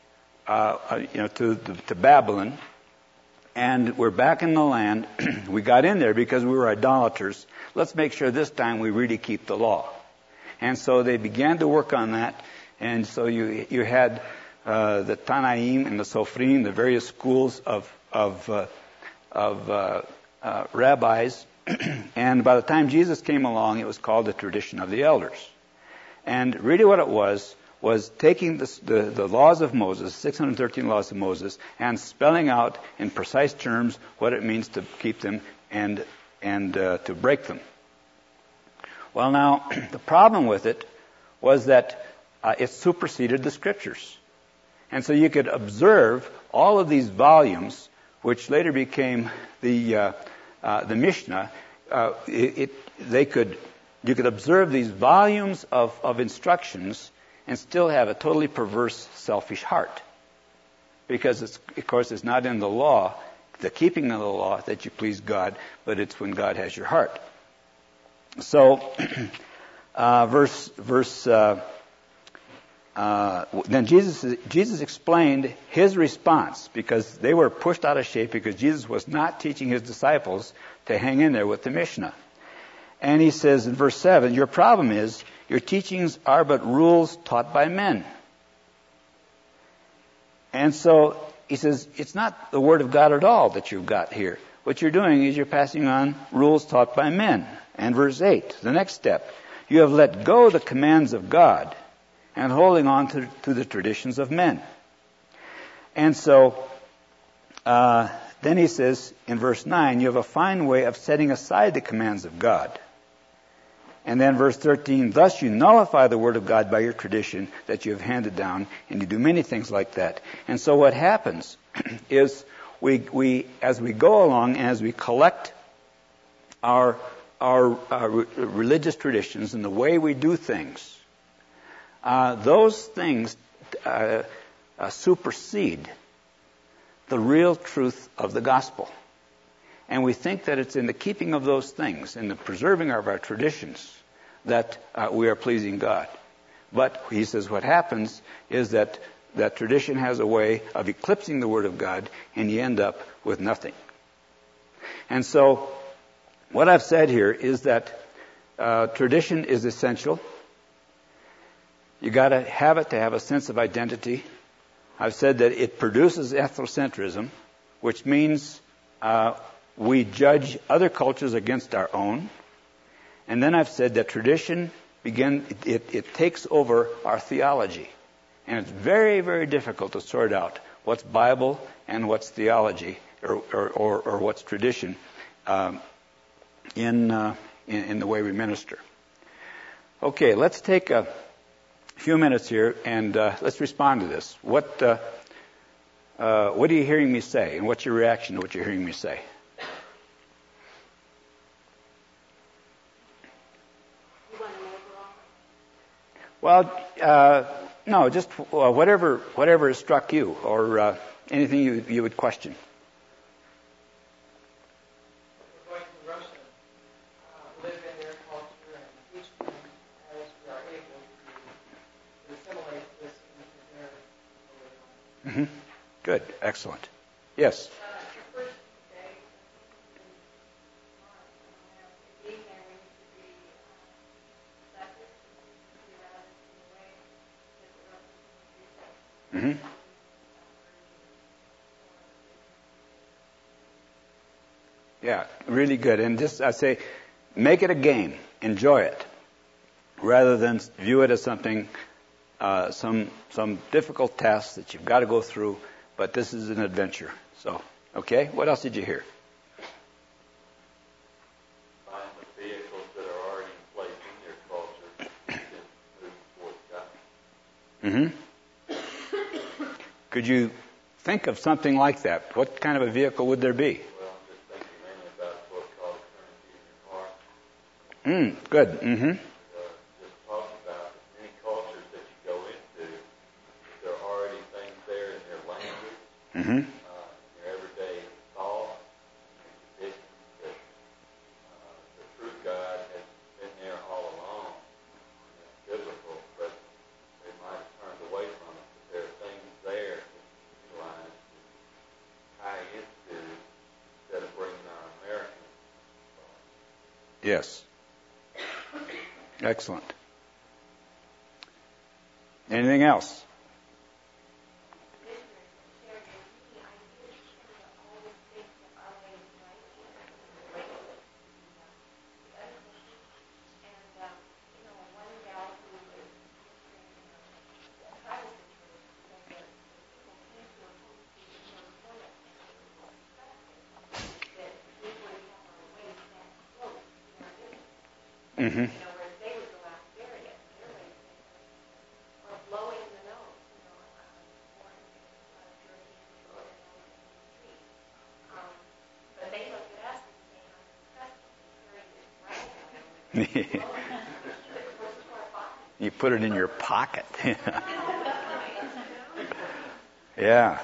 to Babylon, and we're back in the land. We got in there because we were idolaters. Let's make sure this time we really keep the law. And so they began to work on that. And so you had the Tanaim and the Sophrim, the various schools of rabbis. And by the time Jesus came along, it was called the tradition of the elders. And really what it was taking the laws of Moses, 613 laws of Moses, and spelling out in precise terms what it means to keep them and to break them. Well, now, the problem with it was that it superseded the Scriptures. And so you could observe all of these volumes, which later became the Mishnah. You could observe these volumes of instructions and still have a totally perverse, selfish heart. Because, of course, it's not in the law, the keeping of the law, that you please God, but it's when God has your heart. So, then Jesus explained his response, because they were pushed out of shape because Jesus was not teaching his disciples to hang in there with the Mishnah. And he says in verse 7, your problem is your teachings are but rules taught by men. And so he says, it's not the Word of God at all that you've got here. What you're doing is you're passing on rules taught by men. And verse 8, the next step, you have let go the commands of God and holding on to the traditions of men. And so then he says in verse 9, you have a fine way of setting aside the commands of God. And then verse 13, thus you nullify the word of God by your tradition that you have handed down, and you do many things like that. And so what happens is we as we go along and as we collect our religious traditions and the way we do things, those things supersede the real truth of the gospel. And we think that it's in the keeping of those things, in the preserving of our traditions, that we are pleasing God. But he says what happens is that tradition has a way of eclipsing the Word of God, and you end up with nothing. And so what I've said here is that tradition is essential. You got to have it to have a sense of identity. I've said that it produces ethnocentrism, which means we judge other cultures against our own. And then I've said that tradition it takes over our theology. And it's very, very difficult to sort out what's Bible and what's theology or what's tradition in the way we minister. Okay, let's take a few minutes here and let's respond to this. What are you hearing me say, and what's your reaction to what you're hearing me say? Well, no, just whatever has struck you, or anything you would question. We're going to Russia, live in their culture and teach them as we are able to assimilate this into their Mm-hmm. Good, excellent. Yes. Mm-hmm. Yeah, really good. And just, I say, make it a game. Enjoy it. Rather than view it as something, some difficult task that you've got to go through, but this is an adventure. So, okay, what else did you hear? Find the vehicles that are already in place in your culture and move towards God. Could you think of something like that? What kind of a vehicle would there be? Well, I'm just thinking mainly about what's called a currency in your heart. Good. Just talking about any cultures that you go into, there are already things there in their language, in their everyday thoughts and conditions that the true God has been there all along. And it's biblical, but they might have turned away from it. But there are things there that you utilize to tie into instead of bringing our American thoughts. Yes. Excellent. Anything else? You put it in your pocket. Yeah.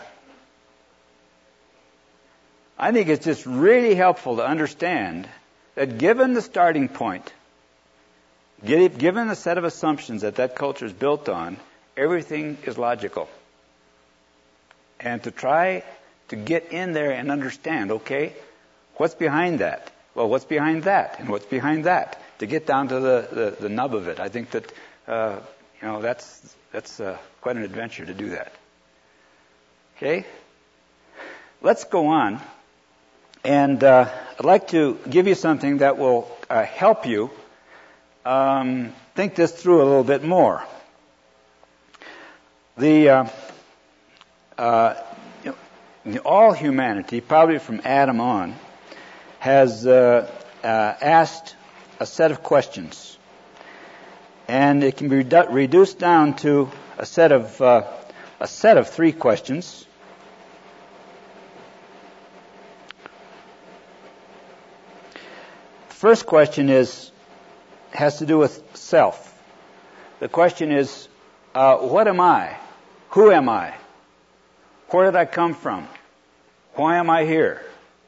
I think it's just really helpful to understand that given the starting point, given the set of assumptions that culture is built on, everything is logical. And to try to get in there and understand, okay, what's behind that? Well, what's behind that? And what's behind that? To get down to the nub of it. I think that, that's quite an adventure to do that. Okay? Let's go on. And I'd like to give you something that will help you think this through a little bit more. All humanity, probably from Adam on, has asked a set of questions, and it can be reduced down to a set of three questions. The first question has to do with self. The question is, what am I? Who am I? Where did I come from? Why am I here?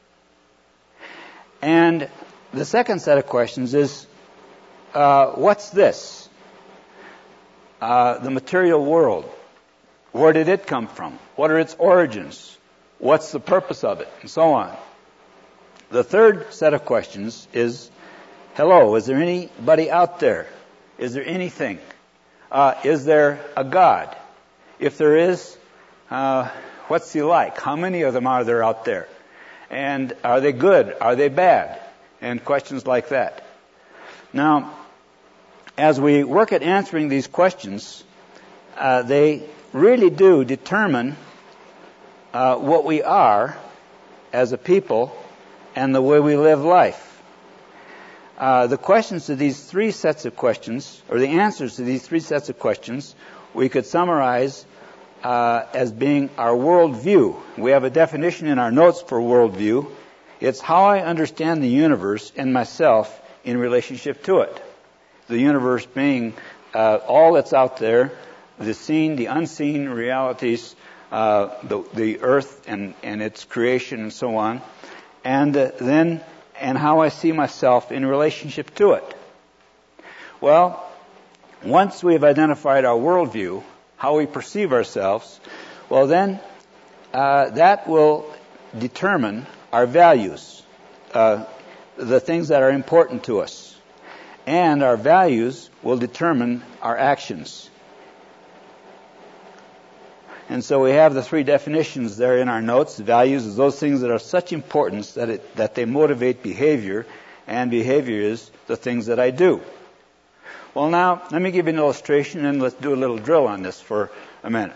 And the second set of questions is, what's this? The material world. Where did it come from? What are its origins? What's the purpose of it? And so on. The third set of questions is, hello, is there anybody out there? Is there anything? Is there a God? If there is, what's he like? How many of them are there out there? And are they good? Are they bad? And questions like that. Now, as we work at answering these questions, they really do determine what we are as a people and the way we live life. The questions to these three sets of questions, or the answers to these three sets of questions, we could summarize as being our worldview. We have a definition in our notes for worldview. It's how I understand the universe and myself in relationship to it. The universe being all that's out there, the seen, the unseen realities, the earth and its creation and so on, and how I see myself in relationship to it. Well, once we have identified our worldview, how we perceive ourselves, well then, that will determine our values, the things that are important to us. And our values will determine our actions. And so we have the three definitions there in our notes. Values is those things that are such importance that they motivate behavior, and behavior is the things that I do. Well, now, let me give you an illustration, and let's do a little drill on this for a minute.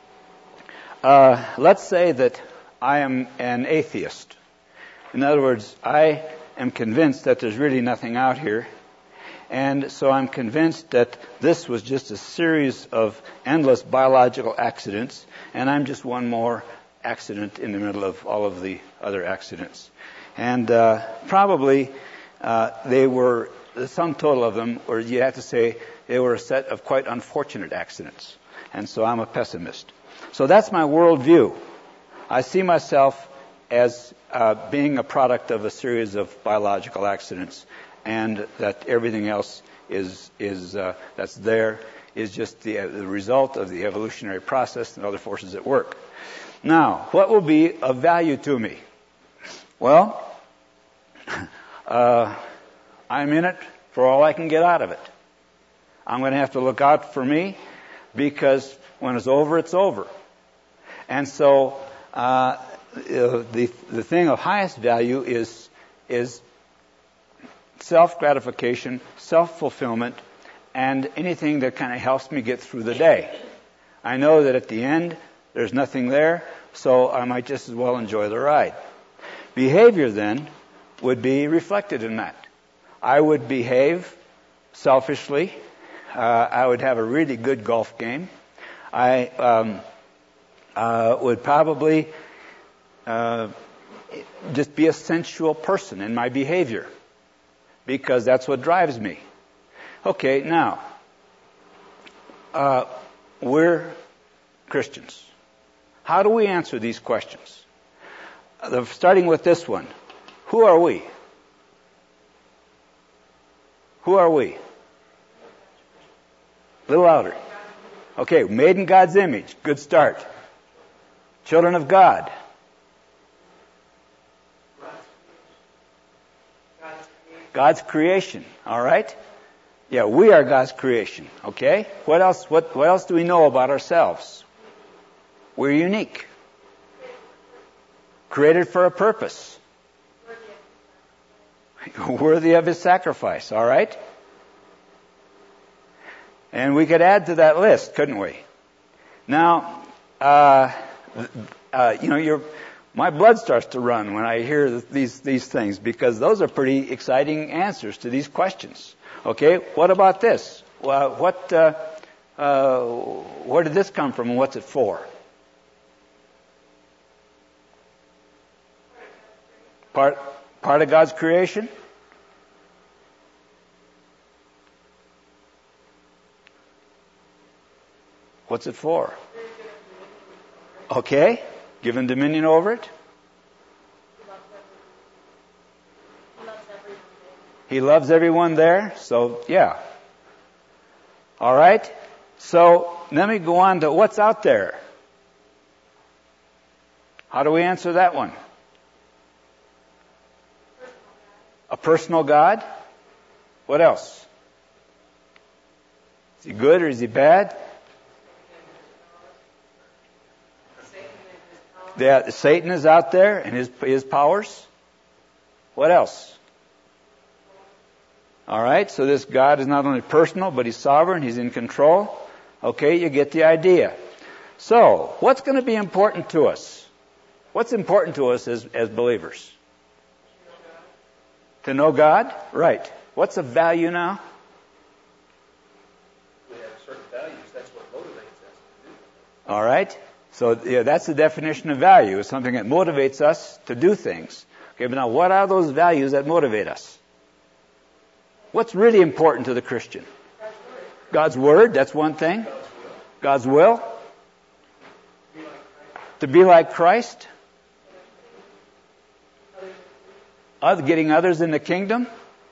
Let's say that I am an atheist. In other words, I am convinced that there's really nothing out here, and so I'm convinced that this was just a series of endless biological accidents, and I'm just one more accident in the middle of all of the other accidents. And probably they were, the sum total of them, or you have to say, they were a set of quite unfortunate accidents. And so I'm a pessimist. So that's my worldview. I see myself as being a product of a series of biological accidents, and that everything else is that's there is just the result of the evolutionary process and other forces at work. Now, what will be of value to me? Well, I'm in it for all I can get out of it. I'm going to have to look out for me, because when it's over, it's over. And so the thing of highest value is self-gratification, self-fulfillment, and anything that kind of helps me get through the day. I know that at the end, there's nothing there, so I might just as well enjoy the ride. Behavior, then, would be reflected in that. I would behave selfishly. I would have a really good golf game. I would probably just be a sensual person in my behavior, because that's what drives me. Okay, now, we're Christians. How do we answer these questions? Starting with this one. Who are we? Who are we? A little louder. Okay, made in God's image. Good start. Children of God. God's creation. All right? Yeah, we are God's creation. Okay? What else? What else do we know about ourselves? We're unique. Created for a purpose. Worthy of His sacrifice. All right? And we could add to that list, couldn't we? Now, my blood starts to run when I hear these things, because those are pretty exciting answers to these questions. Okay, what about this? Well, where did this come from, and what's it for? Part of God's creation? What's it for? Okay, given dominion over it. He loves everyone there, so yeah. All right, so let me go on to what's out there. How do we answer that one? A personal God? What else? Is He good or is He bad? Yeah, Satan is out there and his powers. What else? All right, so this God is not only personal, but He's sovereign, He's in control. Okay, you get the idea. So, what's going to be important to us? What's important to us as believers? To know God? Right. What's of value now? We have certain values. That's what motivates us to do. All right. So yeah, that's the definition of value. It's something that motivates us to do things. Okay, but now what are those values that motivate us? What's really important to the Christian? God's Word, that's one thing. God's will. To be like Christ. Getting others in the kingdom.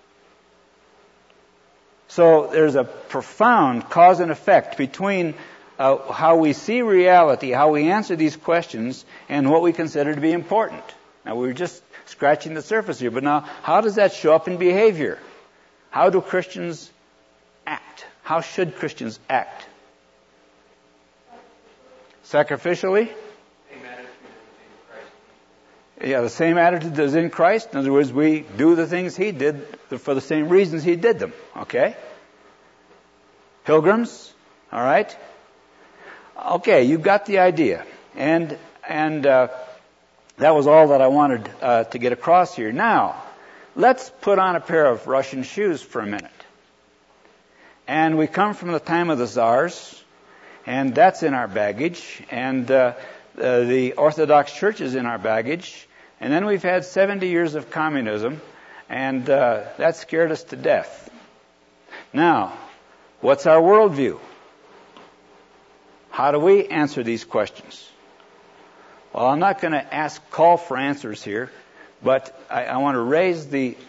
So there's a profound cause and effect between how we see reality, how we answer these questions, and what we consider to be important. Now, we're just scratching the surface here, but now, how does that show up in behavior? How do Christians act? How should Christians act? Sacrificially? Same attitude in Christ. Yeah, the same attitude that's in Christ. In other words, we do the things He did for the same reasons He did them. Okay? Pilgrims? All right? Okay, you've got the idea. And that was all that I wanted to get across here. Now, let's put on a pair of Russian shoes for a minute. And we come from the time of the Tsars, and that's in our baggage, and the Orthodox Church is in our baggage, and then we've had 70 years of communism, and that scared us to death. Now, what's our worldview? How do we answer these questions? Well, I'm not going to call for answers here, but I want to raise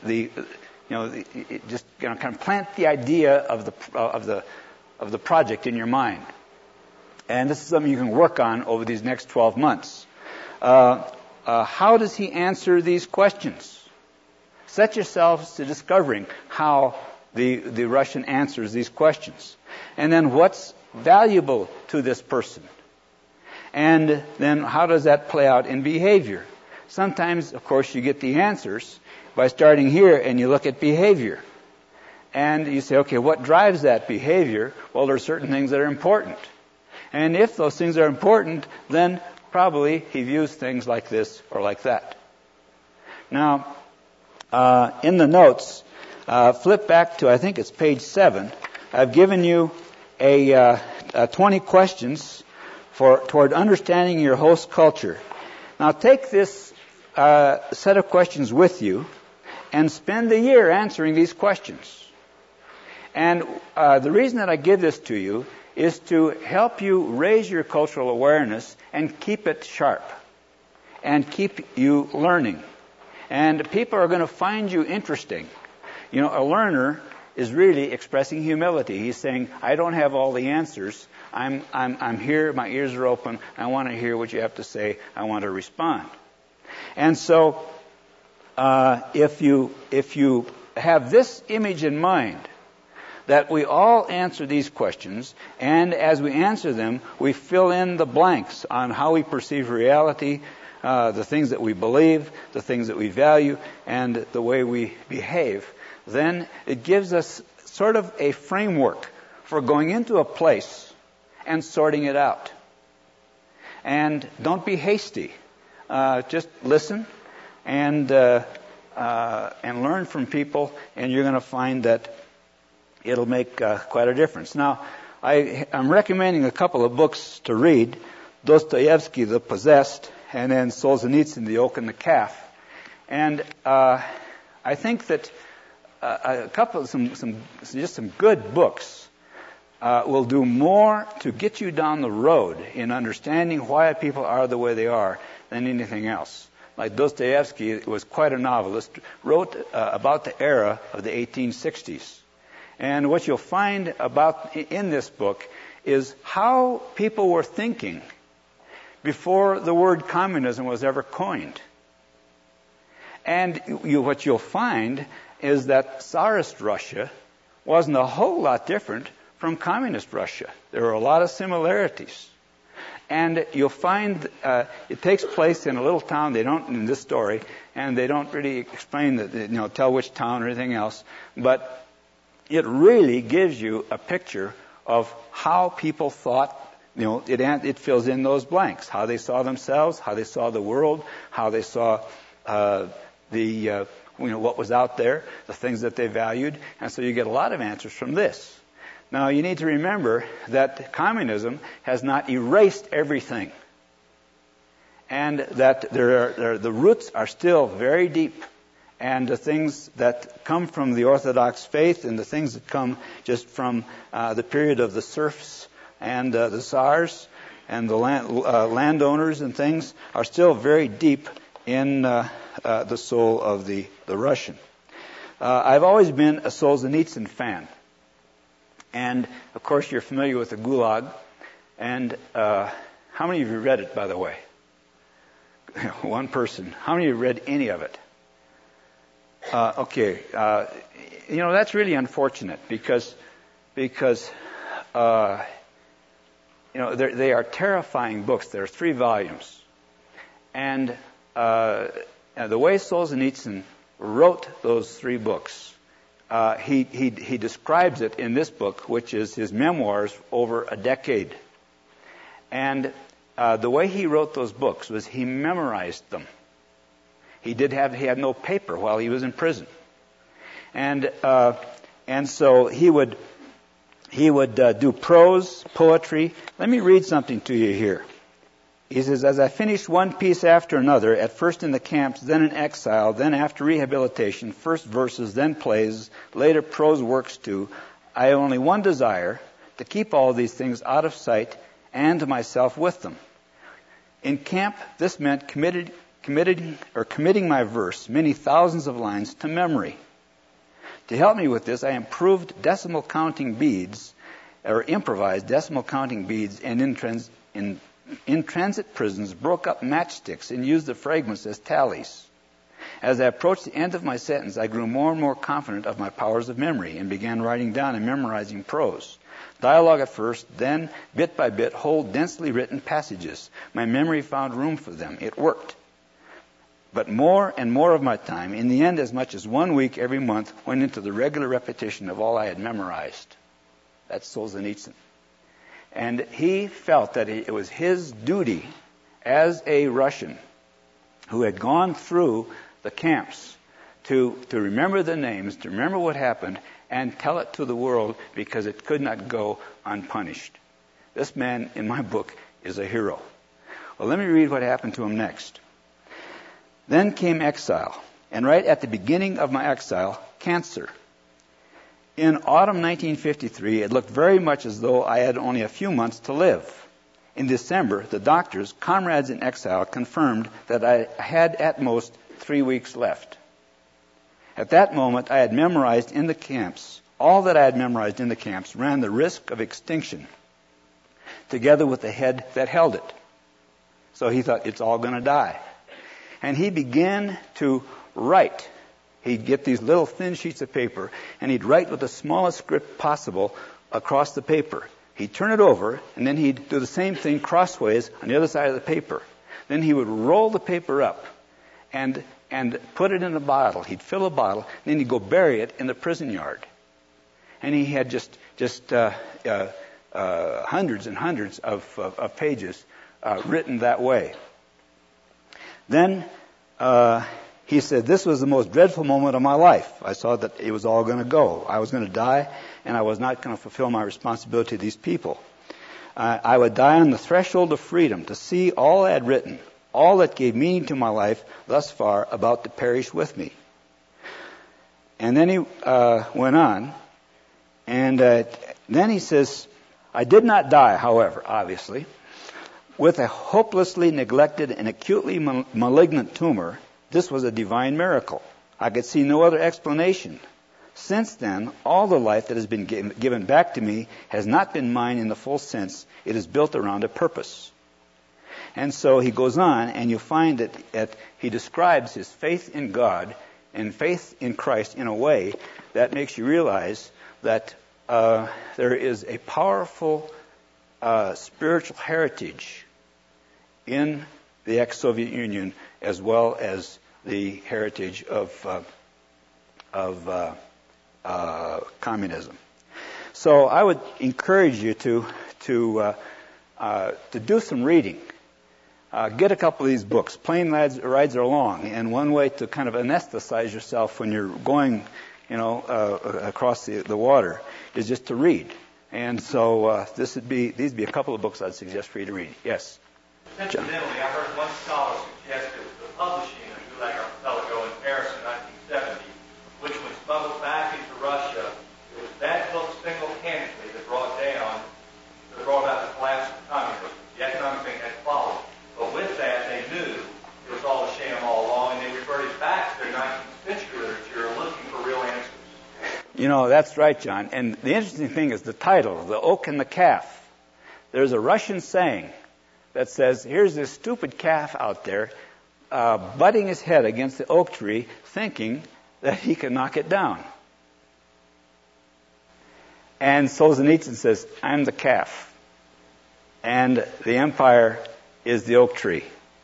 just kind of plant the idea of the project in your mind. And this is something you can work on over these next 12 months. How does he answer these questions? Set yourselves to discovering how the Russian answers these questions. And then what's valuable to this person? And then how does that play out in behavior? Sometimes, of course, you get the answers by starting here and you look at behavior. And you say, okay, what drives that behavior? Well, there are certain things that are important. And if those things are important, then probably he views things like this or like that. Now, in the notes, flip back to, I think it's page 7. I've given you 20 questions toward understanding your host culture. Now, take this set of questions with you and spend a year answering these questions. And the reason that I give this to you is to help you raise your cultural awareness and keep it sharp and keep you learning. And people are going to find you interesting. You know, a learner is really expressing humility. He's saying, I don't have all the answers. I'm here, my ears are open, I want to hear what you have to say, I want to respond. And so, if you have this image in mind, that we all answer these questions, and as we answer them, we fill in the blanks on how we perceive reality, the things that we believe, the things that we value, and the way we behave, then it gives us sort of a framework for going into a place and sorting it out. And don't be hasty. Just listen and learn from people, and you're going to find that it'll make quite a difference. Now, I'm recommending a couple of books to read: Dostoevsky, The Possessed, and then Solzhenitsyn, The Oak and the Calf. And I think that a couple of some good books will do more to get you down the road in understanding why people are the way they are than anything else. Like Dostoevsky was quite a novelist, wrote about the era of the 1860s. And what you'll find in this book is how people were thinking before the word communism was ever coined. And what you'll find is that Tsarist Russia wasn't a whole lot different from communist Russia. There were a lot of similarities. And you'll find it takes place in a little town. They don't in this story, and they don't really explain tell which town or anything else. But it really gives you a picture of how people thought. It fills in those blanks: how they saw themselves, how they saw the world, how they saw what was out there, the things that they valued, and so you get a lot of answers from this. Now, you need to remember that communism has not erased everything, and that the roots are still very deep, and the things that come from the Orthodox faith and the things that come just from the period of the serfs and the Tsars and the landowners and things are still very deep in the soul of the Russian. I've always been a Solzhenitsyn fan. And, of course, you're familiar with the Gulag. And how many of you read it, by the way? One person. How many of you read any of it? Okay. That's really unfortunate because they are terrifying books. There are 3 volumes. And the way Solzhenitsyn wrote those 3 books, he describes it in this book, which is his memoirs over a decade. And the way he wrote those books was he memorized them. He had no paper while he was in prison. And so he would do prose, poetry. Let me read something to you here. He says, as I finished one piece after another, at first in the camps, then in exile, then after rehabilitation, first verses, then plays, later prose works too, I have only one desire, to keep all these things out of sight and myself with them. In camp, this meant committing my verse, many thousands of lines, to memory. To help me with this, I improved decimal counting beads, or improvised decimal counting beads, and in transit prisons broke up matchsticks and used the fragments as tallies. As I approached the end of my sentence, I grew more and more confident of my powers of memory and began writing down and memorizing prose. Dialogue at first, then, bit by bit, whole densely written passages. My memory found room for them. It worked. But more and more of my time, in the end as much as 1 week every month, went into the regular repetition of all I had memorized. That's Solzhenitsyn. And he felt that it was his duty as a Russian who had gone through the camps to remember the names, to remember what happened, and tell it to the world because it could not go unpunished. This man, in my book, is a hero. Well, let me read what happened to him next. Then came exile, and right at the beginning of my exile, cancer. In autumn 1953, it looked very much as though I had only a few months to live. In December, the doctors, comrades in exile, confirmed that I had at most 3 weeks left. At that moment, I had memorized in the camps, all that I had memorized in the camps ran the risk of extinction, together with the head that held it. So he thought, it's all going to die. And he began to write. He'd get these little thin sheets of paper, and he'd write with the smallest script possible across the paper. He'd turn it over, and then he'd do the same thing crossways on the other side of the paper. Then he would roll the paper up and put it in a bottle. He'd fill a bottle, and then he'd go bury it in the prison yard. And he had just hundreds and hundreds of pages written that way. Then he said, this was the most dreadful moment of my life. I saw that it was all going to go. I was going to die, and I was not going to fulfill my responsibility to these people. I would die on the threshold of freedom to see all I had written, all that gave meaning to my life thus far, about to perish with me. And then he went on, and then he says, I did not die, however, obviously, with a hopelessly neglected and acutely malignant tumor. This was a divine miracle. I could see no other explanation. Since then, all the life that has been given back to me has not been mine in the full sense. It is built around a purpose. And so he goes on, and you find that he describes his faith in God and faith in Christ in a way that makes you realize that there is a powerful spiritual heritage in the ex-Soviet Union, as well as the heritage of communism. So I would encourage you to do some reading. Get a couple of these books. Plane rides are long, and one way to kind of anesthetize yourself when you're going, across the water is just to read. And so these would be a couple of books I'd suggest for you to read. Yes. Incidentally, I heard one scholar suggest that the publishing of Gulag Archipelago in Paris in 1970, which was smuggled back into Russia, it was that book single-handedly that brought about the collapse of communism. The economic thing had followed. But with that, they knew it was all a sham all along, and they reverted back to their 19th century literature looking for real answers. That's right, John. And the interesting thing is the title, The Oak and the Calf. There's a Russian saying that says, here's this stupid calf out there butting his head against the oak tree, thinking that he can knock it down. And Solzhenitsyn says, I'm the calf. and the empire is the oak tree.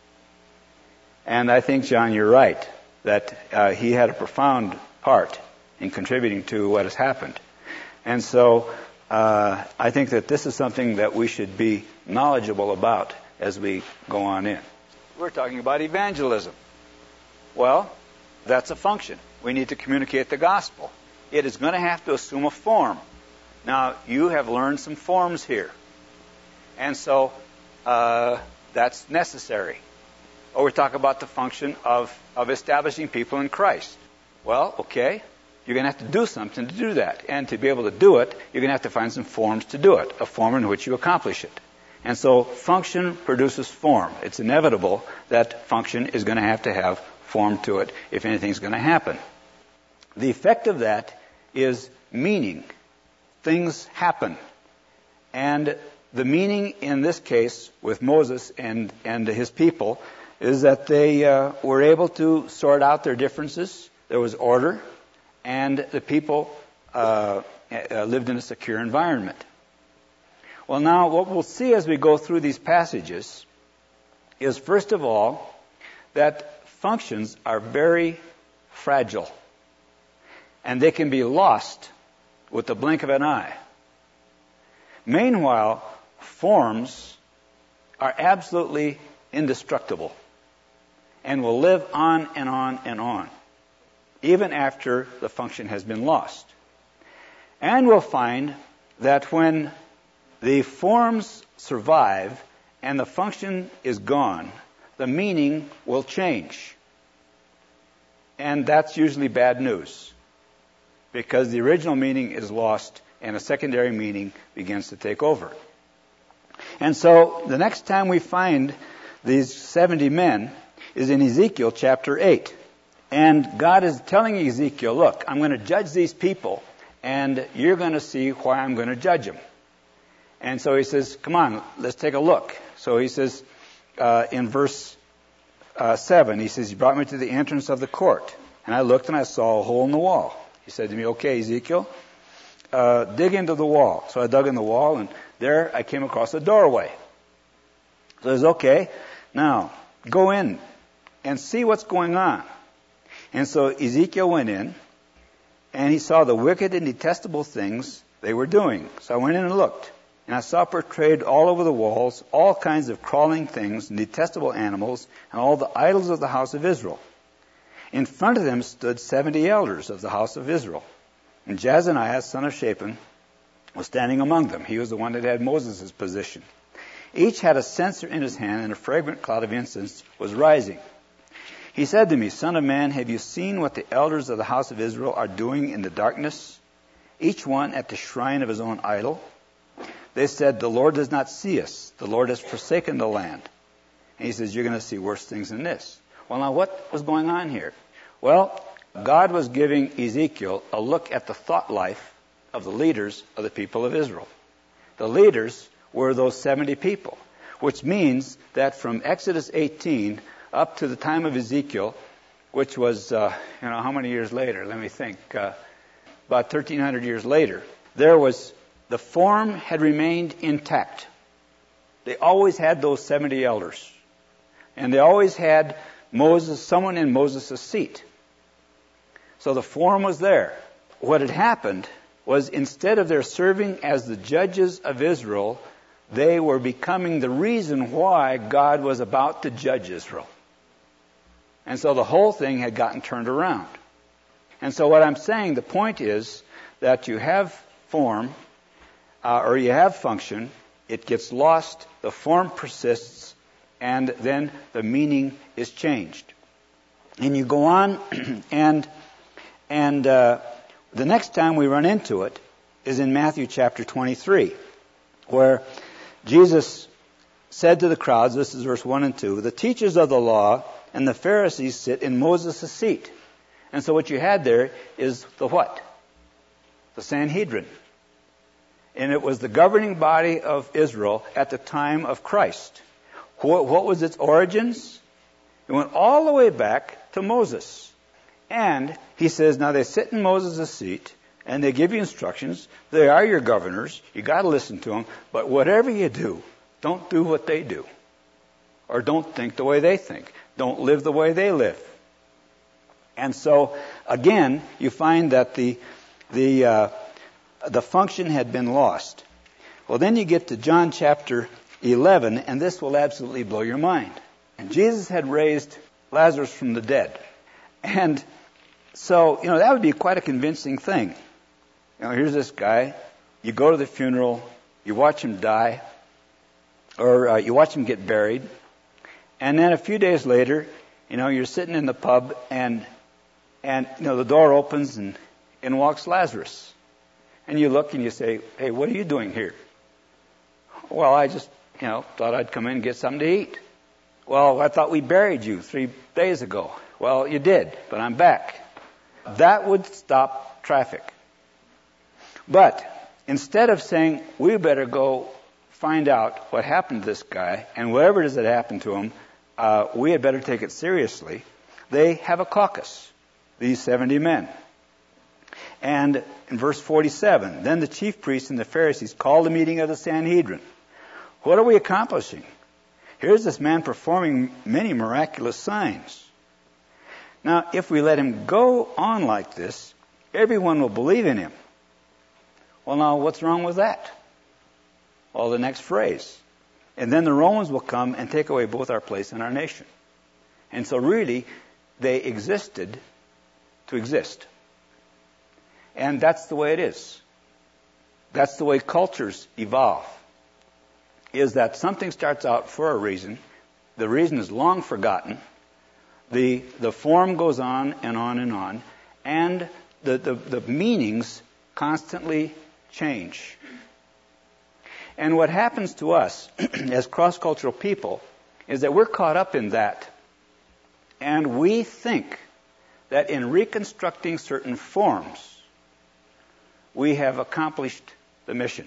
And I think, John, you're right, that he had a profound part in contributing to what has happened. And so I think that this is something that we should be knowledgeable about as we go on in. We're talking about evangelism. Well, that's a function. We need to communicate the gospel. It is going to have to assume a form. Now, you have learned some forms here. And so that's necessary. Or we talk about the function of establishing people in Christ. Well, okay, you're going to have to do something to do that. And to be able to do it, you're going to have to find some forms to do it, a form in which you accomplish it. And so function produces form. It's inevitable that function is going to have form to it if anything's going to happen. The effect of that is meaning. Things happen. And the meaning in this case with Moses and his people is that they were able to sort out their differences. There was order, and the people lived in a secure environment. Well, now what we'll see as we go through these passages is, first of all, that functions are very fragile, and they can be lost with the blink of an eye. Meanwhile, forms are absolutely indestructible and will live on and on and on, even after the function has been lost. And we'll find that when the forms survive and the function is gone, the meaning will change. And that's usually bad news, because the original meaning is lost and a secondary meaning begins to take over. And so the next time we find these 70 men is in Ezekiel chapter 8. And God is telling Ezekiel, look, I'm going to judge these people, and you're going to see why I'm going to judge them. And so he says, come on, let's take a look. So he says in verse 7, he says, he brought me to the entrance of the court, and I looked and I saw a hole in the wall. He said to me, okay, Ezekiel, dig into the wall. So I dug in the wall, and there I came across a doorway. So he says, okay, now go in and see what's going on. And so Ezekiel went in, and he saw the wicked and detestable things they were doing. So I went in and looked, and I saw portrayed all over the walls all kinds of crawling things and detestable animals and all the idols of the house of Israel. In front of them stood 70 elders of the house of Israel. And Jazaniah, son of Shaphan, was standing among them. He was the one that had Moses' position. Each had a censer in his hand, and a fragrant cloud of incense was rising. He said to me, Son of man, have you seen what the elders of the house of Israel are doing in the darkness, each one at the shrine of his own idol? They said, the Lord does not see us. The Lord has forsaken the land. And he says, you're going to see worse things than this. Well, now what was going on here? Well, God was giving Ezekiel a look at the thought life of the leaders of the people of Israel. The leaders were those 70 people, which means that from Exodus 18 up to the time of Ezekiel, which was, how many years later? Let me think. About 1,300 years later, the form had remained intact. They always had those 70 elders. And they always had someone in Moses' seat. So the form was there. What had happened was, instead of their serving as the judges of Israel, they were becoming the reason why God was about to judge Israel. And so the whole thing had gotten turned around. And so what I'm saying, the point is that you have form, or you have function, it gets lost, the form persists, and then the meaning is changed. And you go on, and the next time we run into it is in Matthew chapter 23, where Jesus said to the crowds, this is verse 1 and 2, the teachers of the law and the Pharisees sit in Moses' seat. And so what you had there is the what? The Sanhedrin. And it was the governing body of Israel at the time of Christ. What was its origins? It went all the way back to Moses. And he says, now they sit in Moses' seat, and they give you instructions. They are your governors. You got to listen to them. But whatever you do, Don't do what they do. Or don't think the way they think. Don't live the way they live. And so, again, you find that the function had been lost. Well, then you get to John chapter 11, and this will absolutely blow your mind. And Jesus had raised Lazarus from the dead. And so, that would be quite a convincing thing. Here's this guy. You go to the funeral. You watch him die. Or you watch him get buried. And then a few days later, you're sitting in the pub and the door opens and in walks Lazarus. And you look and you say, hey, what are you doing here? Well, I just, thought I'd come in and get something to eat. Well, I thought we buried you 3 days ago. Well, you did, but I'm back. That would stop traffic. But instead of saying, we better go find out what happened to this guy, and whatever it is that happened to him, we had better take it seriously, they have a caucus, these 70 men. And in verse 47, then the chief priests and the Pharisees called a meeting of the Sanhedrin. What are we accomplishing? Here's this man performing many miraculous signs. Now, if we let him go on like this, everyone will believe in him. Well, now, what's wrong with that? Well, the next phrase. And then the Romans will come and take away both our place and our nation. And so really, they existed to exist. And that's the way it is. That's the way cultures evolve. Is that something starts out for a reason. The reason is long forgotten. The form goes on and on and on. And the meanings constantly change. And what happens to us as cross-cultural people is that we're caught up in that. And we think that in reconstructing certain forms, we have accomplished the mission.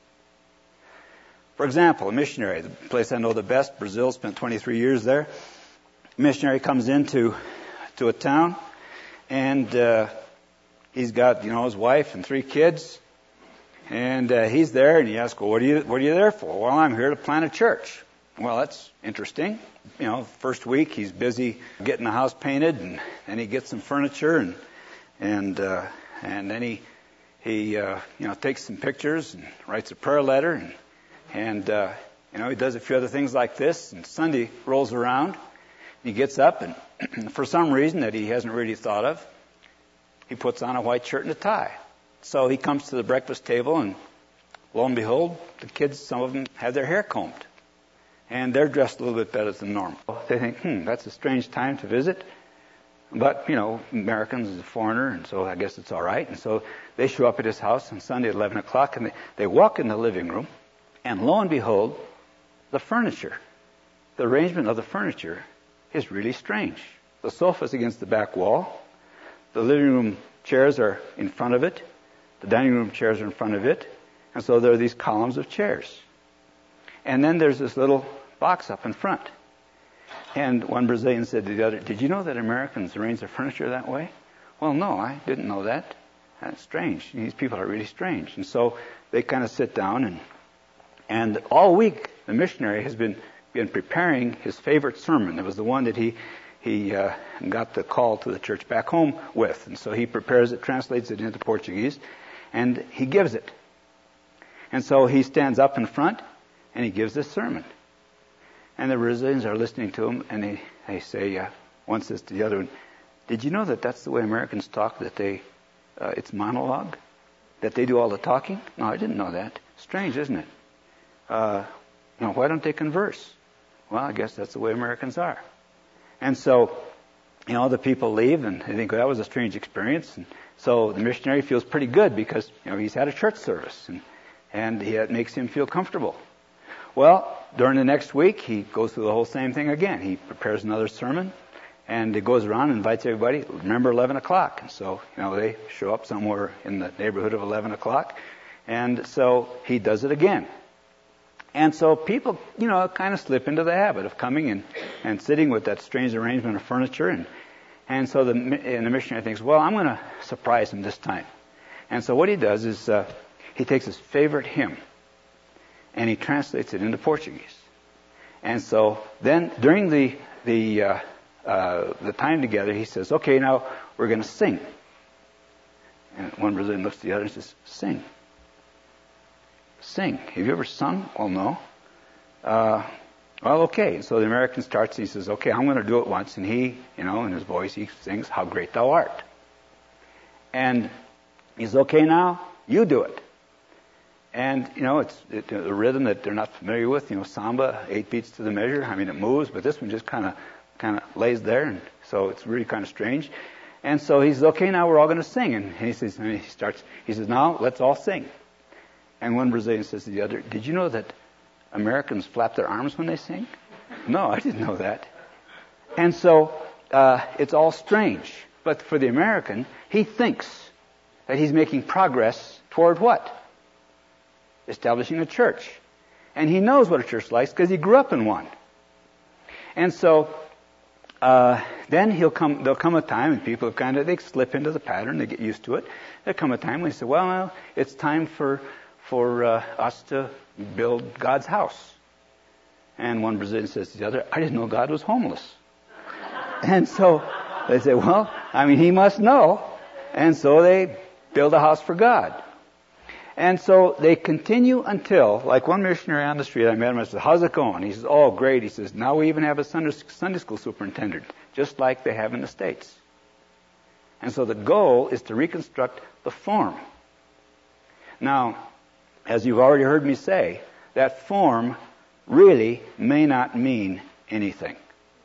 For example, a missionary, the place I know the best, Brazil, spent 23 years there. A missionary comes into a town, and he's got, his wife and 3 kids. And he's there, and he asks, well, what are you there for? Well, I'm here to plant a church. Well, that's interesting. First week he's busy getting the house painted, and then he gets some furniture, and then he takes some pictures and writes a prayer letter, and he does a few other things like this. And Sunday rolls around, and he gets up, and for some reason that he hasn't really thought of, he puts on a white shirt and a tie. So he comes to the breakfast table, and lo and behold, the kids, some of them, have their hair combed. And they're dressed a little bit better than normal. They think, that's a strange time to visit. But, Americans is a foreigner, and so I guess it's all right. And so they show up at his house on Sunday at 11 o'clock, and they walk in the living room, and lo and behold, the furniture, the arrangement of the furniture is really strange. The sofa's against the back wall. The living room chairs are in front of it. The dining room chairs are in front of it. And so there are these columns of chairs. And then there's this little box up in front. And one Brazilian said to the other, did you know that Americans arrange their furniture that way? Well, no, I didn't know that. That's strange. These people are really strange. And so they kind of sit down, and all week the missionary has been preparing his favorite sermon. It was the one that he got the call to the church back home with. And so he prepares it, translates it into Portuguese, and he gives it. And so he stands up in front, and he gives this sermon. And the Brazilians are listening to him, and they say, one says to the other one, did you know that that's the way Americans talk, that it's monologue? That they do all the talking? No, I didn't know that. Strange, isn't it? Why don't they converse? Well, I guess that's the way Americans are. And so, the people leave, and they think, well, that was a strange experience. And so the missionary feels pretty good because, he's had a church service, and it makes him feel comfortable. Well, during the next week, he goes through the whole same thing again. He prepares another sermon, and he goes around and invites everybody, remember 11 o'clock. And so, they show up somewhere in the neighborhood of 11 o'clock. And so he does it again. And so people, kind of slip into the habit of coming and sitting with that strange arrangement of furniture. And so the missionary thinks, well, I'm going to surprise him this time. And so what he does is he takes his favorite hymn, and he translates it into Portuguese. And so then during the time together, he says, okay, now we're going to sing. And one Brazilian looks at the other and says, sing. Sing. Have you ever sung? Well, no. Well, okay. So the American starts and he says, okay, I'm going to do it once. And he, in his voice, he sings, How Great Thou Art. And he says, okay, now you do it. And, it's a rhythm that they're not familiar with, samba, 8 beats to the measure. I mean, it moves, but this one just kind of lays there. And so it's really kind of strange. And so he says, okay, now we're all going to sing. And he says, now let's all sing. And one Brazilian says to the other, did you know that Americans flap their arms when they sing? No, I didn't know that. And so it's all strange. But for the American, he thinks that he's making progress toward what? Establishing a church. And he knows what a church likes because he grew up in one. And so then there'll come a time, and people have they slip into the pattern, they get used to it. There'll come a time when they say, well, now it's time for us to build God's house. And one Brazilian says to the other, I didn't know God was homeless. And so they say, well, he must know. And so they build a house for God. And so they continue until, like one missionary on the street, I met him, I said, how's it going? He says, oh, great. He says, now we even have a Sunday school superintendent, just like they have in the States. And so the goal is to reconstruct the form. Now, as you've already heard me say, that form really may not mean anything.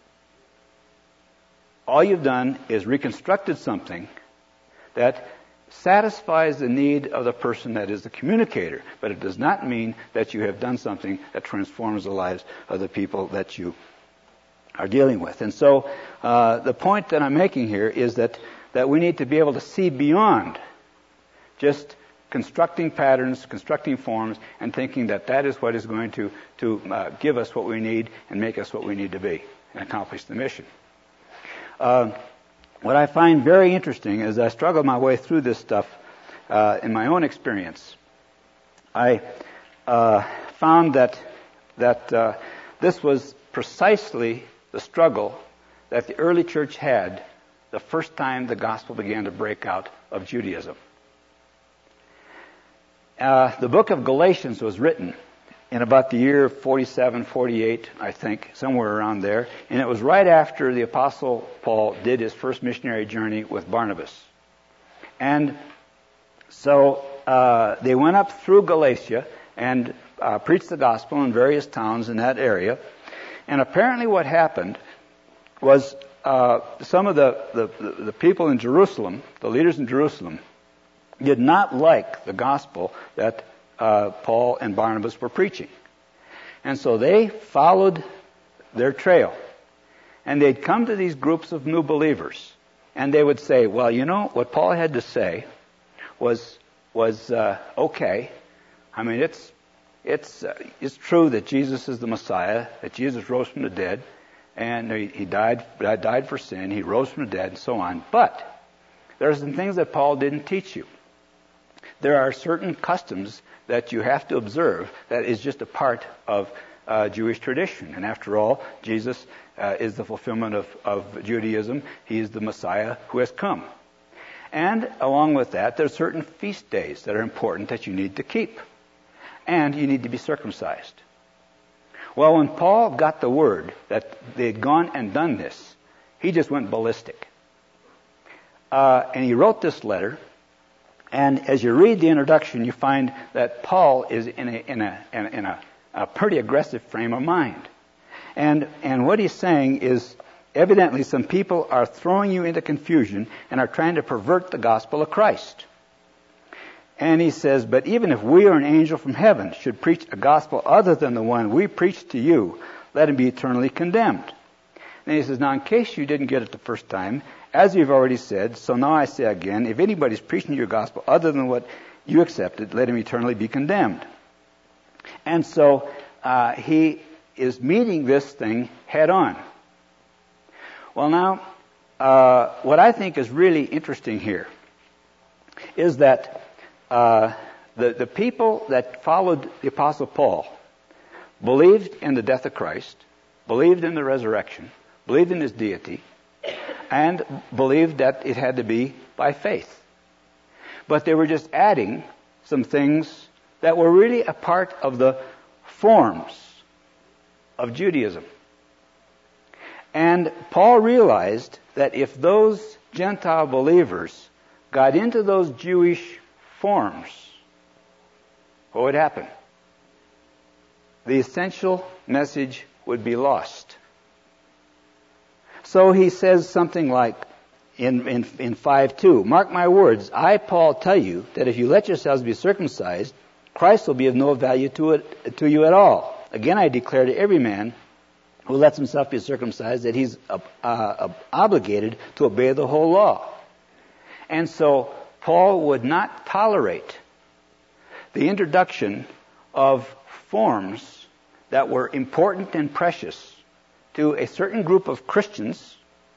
All you've done is reconstructed something that satisfies the need of the person that is the communicator, but it does not mean that you have done something that transforms the lives of the people that you are dealing with. And so the point that I'm making here is that we need to be able to see beyond just constructing patterns, constructing forms, and thinking that is what is going to give us what we need and make us what we need to be and accomplish the mission. What I find very interesting as I struggle my way through this stuff in my own experience, I found that this was precisely the struggle that the early church had the first time the gospel began to break out of Judaism. The book of Galatians was written in about the year 47, 48, I think, somewhere around there. And it was right after the Apostle Paul did his first missionary journey with Barnabas. And so they went up through Galatia and preached the gospel in various towns in that area. And apparently what happened was some of the people in Jerusalem, the leaders in Jerusalem, did not like the gospel that Paul and Barnabas were preaching. And so they followed their trail. And they'd come to these groups of new believers. And they would say, well, what Paul had to say was okay. It's true that Jesus is the Messiah, that Jesus rose from the dead, and he died for sin, he rose from the dead, and so on. But there are some things that Paul didn't teach you. There are certain customs that you have to observe that is just a part of Jewish tradition. And after all, Jesus is the fulfillment of Judaism. He is the Messiah who has come. And along with that, there are certain feast days that are important that you need to keep. And you need to be circumcised. Well, when Paul got the word that they had gone and done this, he just went ballistic. And he wrote this letter. And as you read the introduction, you find that Paul is in a pretty aggressive frame of mind. And what he's saying is, evidently some people are throwing you into confusion and are trying to pervert the gospel of Christ. And he says, but even if we or an angel from heaven should preach a gospel other than the one we preach to you, let him be eternally condemned. And he says, now in case you didn't get it the first time, as you've already said, so now I say again, if anybody's preaching your gospel other than what you accepted, let him eternally be condemned. And so he is meeting this thing head on. Well now, what I think is really interesting here is that the people that followed the Apostle Paul believed in the death of Christ, believed in the resurrection, believed in his deity, and believed that it had to be by faith. But they were just adding some things that were really a part of the forms of Judaism. And Paul realized that if those Gentile believers got into those Jewish forms, what would happen? The essential message would be lost. So he says something like in 5:2, "Mark my words, I, Paul, tell you that if you let yourselves be circumcised, Christ will be of no value to you at all. Again, I declare to every man who lets himself be circumcised that he's obligated to obey the whole law." And so Paul would not tolerate the introduction of forms that were important and precious to a certain group of Christians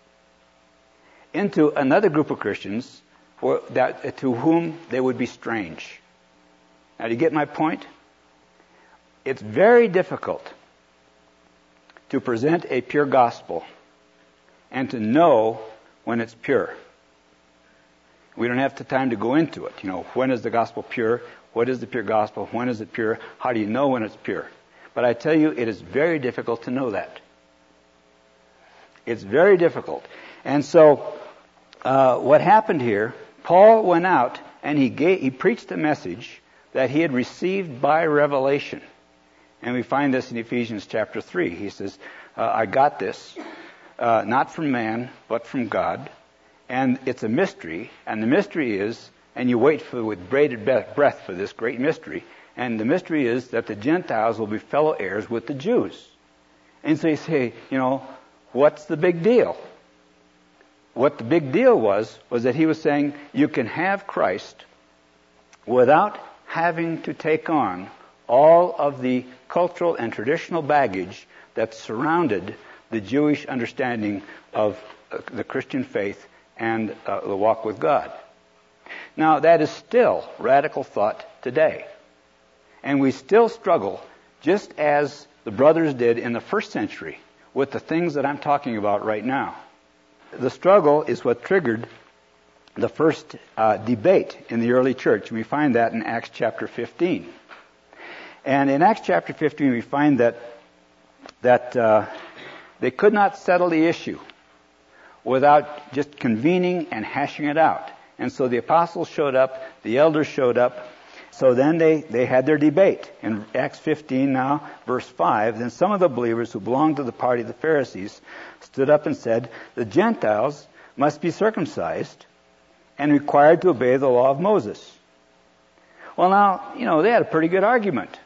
into another group of Christians to whom they would be strange. Now, do you get my point? It's very difficult to present a pure gospel and to know when it's pure. We don't have the time to go into it. When is the gospel pure? What is the pure gospel? When is it pure? How do you know when it's pure? But I tell you, it is very difficult to know that. It's very difficult. And so, what happened here, Paul went out and he preached a message that he had received by revelation. And we find this in Ephesians chapter 3. He says, I got this, not from man, but from God. And it's a mystery. And the mystery is, and you wait with bated breath for this great mystery. And the mystery is that the Gentiles will be fellow heirs with the Jews. And so you say, what's the big deal? What the big deal was that he was saying you can have Christ without having to take on all of the cultural and traditional baggage that surrounded the Jewish understanding of the Christian faith and the walk with God. Now, that is still radical thought today. And we still struggle, just as the brothers did in the first century, with the things that I'm talking about right now. The struggle is what triggered the first debate in the early church. We find that in Acts chapter 15. And in Acts chapter 15, we find that they could not settle the issue without just convening and hashing it out. And so the apostles showed up, the elders showed up. So then they had their debate. In Acts 15 now, verse 5, then some of the believers who belonged to the party of the Pharisees stood up and said, the Gentiles must be circumcised and required to obey the law of Moses. Well, now, they had a pretty good argument.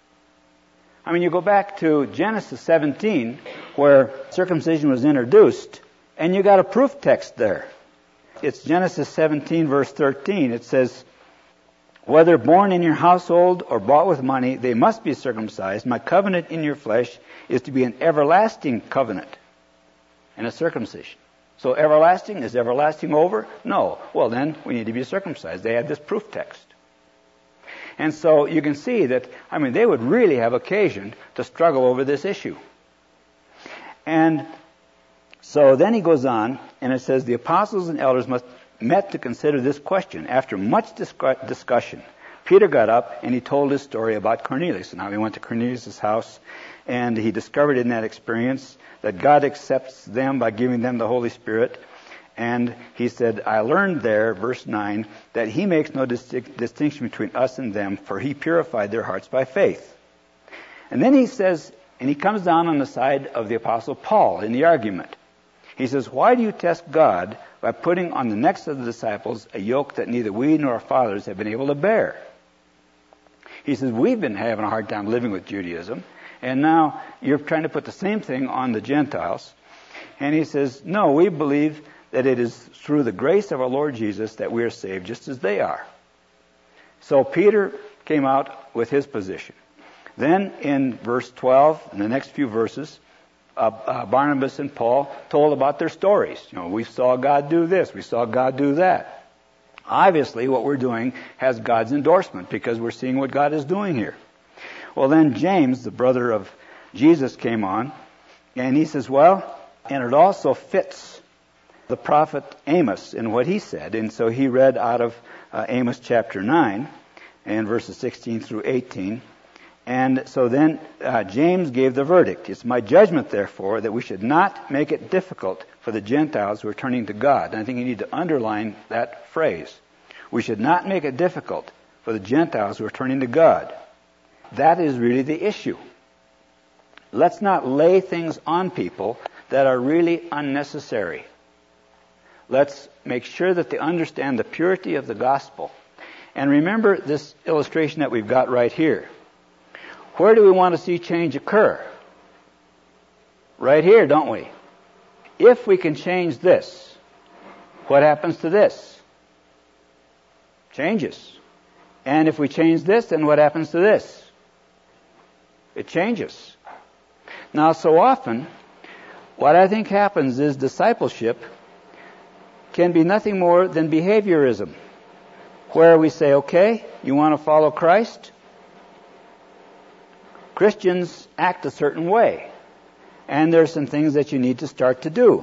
I mean, you go back to Genesis 17, where circumcision was introduced, and you got a proof text there. It's Genesis 17, verse 13. It says, whether born in your household or bought with money, they must be circumcised. My covenant in your flesh is to be an everlasting covenant and a circumcision. So everlasting, is everlasting over? No. Well, then we need to be circumcised. They had this proof text. And so you can see that, they would really have occasion to struggle over this issue. And so then he goes on, and it says, the apostles and elders met to consider this question. After much discussion, Peter got up and he told his story about Cornelius. Now he went to Cornelius' house, and he discovered in that experience that God accepts them by giving them the Holy Spirit. And he said, I learned there, verse 9, that he makes no distinction between us and them, for he purified their hearts by faith. And then he says, and he comes down on the side of the apostle Paul in the argument. He says, why do you test God by putting on the necks of the disciples a yoke that neither we nor our fathers have been able to bear? He says, we've been having a hard time living with Judaism, and now you're trying to put the same thing on the Gentiles. And he says, no, we believe that it is through the grace of our Lord Jesus that we are saved just as they are. So Peter came out with his position. Then in verse 12, in the next few verses, Barnabas and Paul told about their stories. We saw God do this, we saw God do that. Obviously, what we're doing has God's endorsement because we're seeing what God is doing here. Well, then James, the brother of Jesus, came on, and he says, well, and it also fits the prophet Amos in what he said. And so he read out of Amos chapter 9 and verses 16 through 18. And so then James gave the verdict. It's my judgment, therefore, that we should not make it difficult for the Gentiles who are turning to God. And I think you need to underline that phrase. We should not make it difficult for the Gentiles who are turning to God. That is really the issue. Let's not lay things on people that are really unnecessary. Let's make sure that they understand the purity of the gospel. And remember this illustration that we've got right here. Where do we want to see change occur? Right here, don't we? If we can change this, what happens to this? Changes. And if we change this, then what happens to this? It changes. Now, so often, what I think happens is discipleship can be nothing more than behaviorism, where we say, okay, you want to follow Christ? Christians act a certain way, and there's some things that you need to start to do.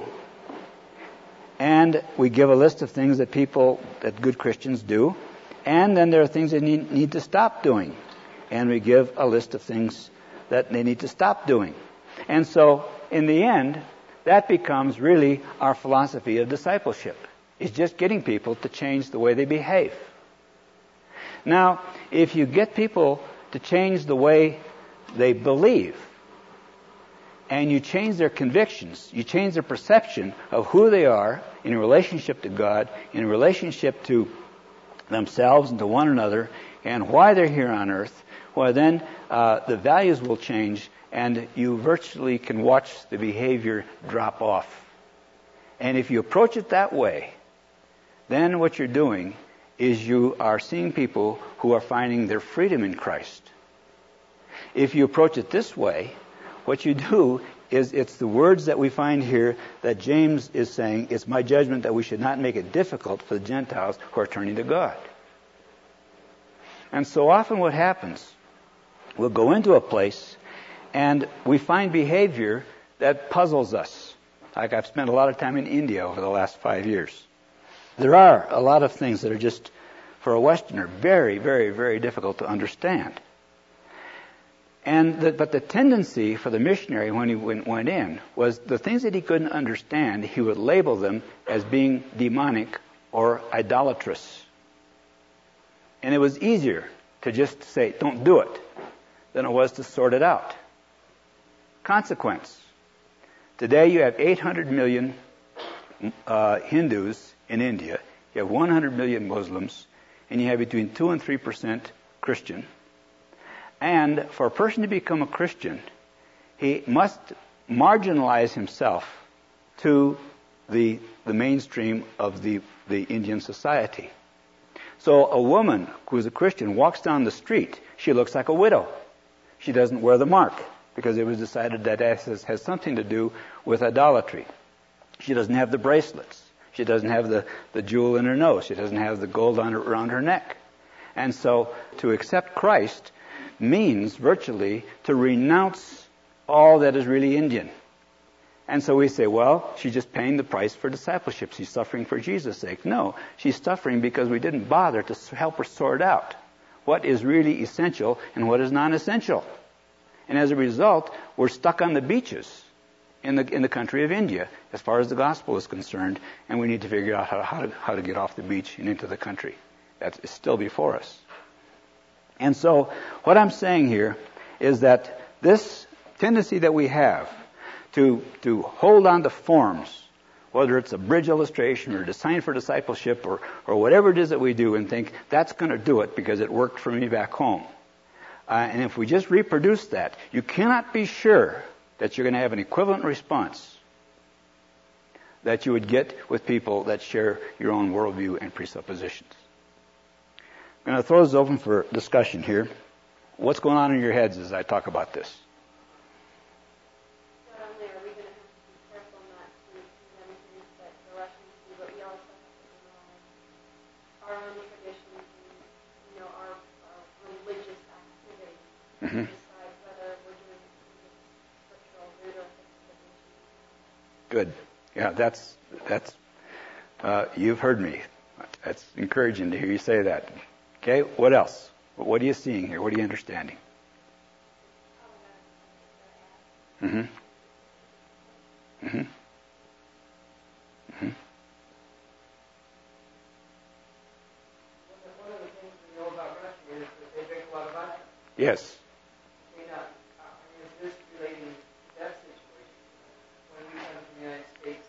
And we give a list of things that good Christians do, and then there are things that need to stop doing. And we give a list of things that they need to stop doing. And so, in the end, that becomes really our philosophy of discipleship. It's just getting people to change the way they behave. Now, if you get people to change the way they believe, and you change their convictions, you change their perception of who they are in relationship to God, in relationship to themselves and to one another, and why they're here on earth, well then the values will change, and you virtually can watch the behavior drop off. And if you approach it that way, then what you're doing is you are seeing people who are finding their freedom in Christ. If you approach it this way, what you do is it's the words that we find here that James is saying, it's my judgment that we should not make it difficult for the Gentiles who are turning to God. And so often what happens, we'll go into a place and we find behavior that puzzles us. Like I've spent a lot of time in India over the last 5 years. There are a lot of things that are just, for a Westerner, very, very, very difficult to understand. But the tendency for the missionary when he went in was the things that he couldn't understand, he would label them as being demonic or idolatrous. And it was easier to just say, don't do it, than it was to sort it out. Consequence. Today you have 800 million Hindus in India. You have 100 million Muslims, and you have between 2 and 3% Christian. And for a person to become a Christian, he must marginalize himself to the mainstream of the Indian society. So a woman who is a Christian walks down the street, she looks like a widow. She doesn't wear the mark because it was decided that has something to do with idolatry. She doesn't have the bracelets. She doesn't have the jewel in her nose. She doesn't have the gold around her neck. And so to accept Christ means virtually to renounce all that is really Indian. And so we say, well, she's just paying the price for discipleship. She's suffering for Jesus' sake. No, she's suffering because we didn't bother to help her sort out what is really essential and what is non-essential. And as a result, we're stuck on the beaches in the country of India as far as the gospel is concerned, and we need to figure out how to get off the beach and into the country. That's still before us. And so what I'm saying here is that this tendency that we have to hold on to forms, whether it's a bridge illustration or a design for discipleship or whatever it is that we do, and think that's going to do it because it worked for me back home. And if we just reproduce that, you cannot be sure that you're going to have an equivalent response that you would get with people that share your own worldview and presuppositions. I'm going to throw this open for discussion here. What's going on in your heads as I talk about this? Not only are we going to have to be careful not to condemn things that the Russians do, but we also have to know our own traditions and, our religious activities. Mm-hmm. Good. Yeah, that's you've heard me. That's encouraging to hear you say that. Okay, what else? What are you seeing here? What are you understanding? Mm-hmm. Mm-hmm. Mm-hmm. One of the things we know about Russia is that they drink a lot of vodka. Yes. Is this relating to that situation? When we come to the United States,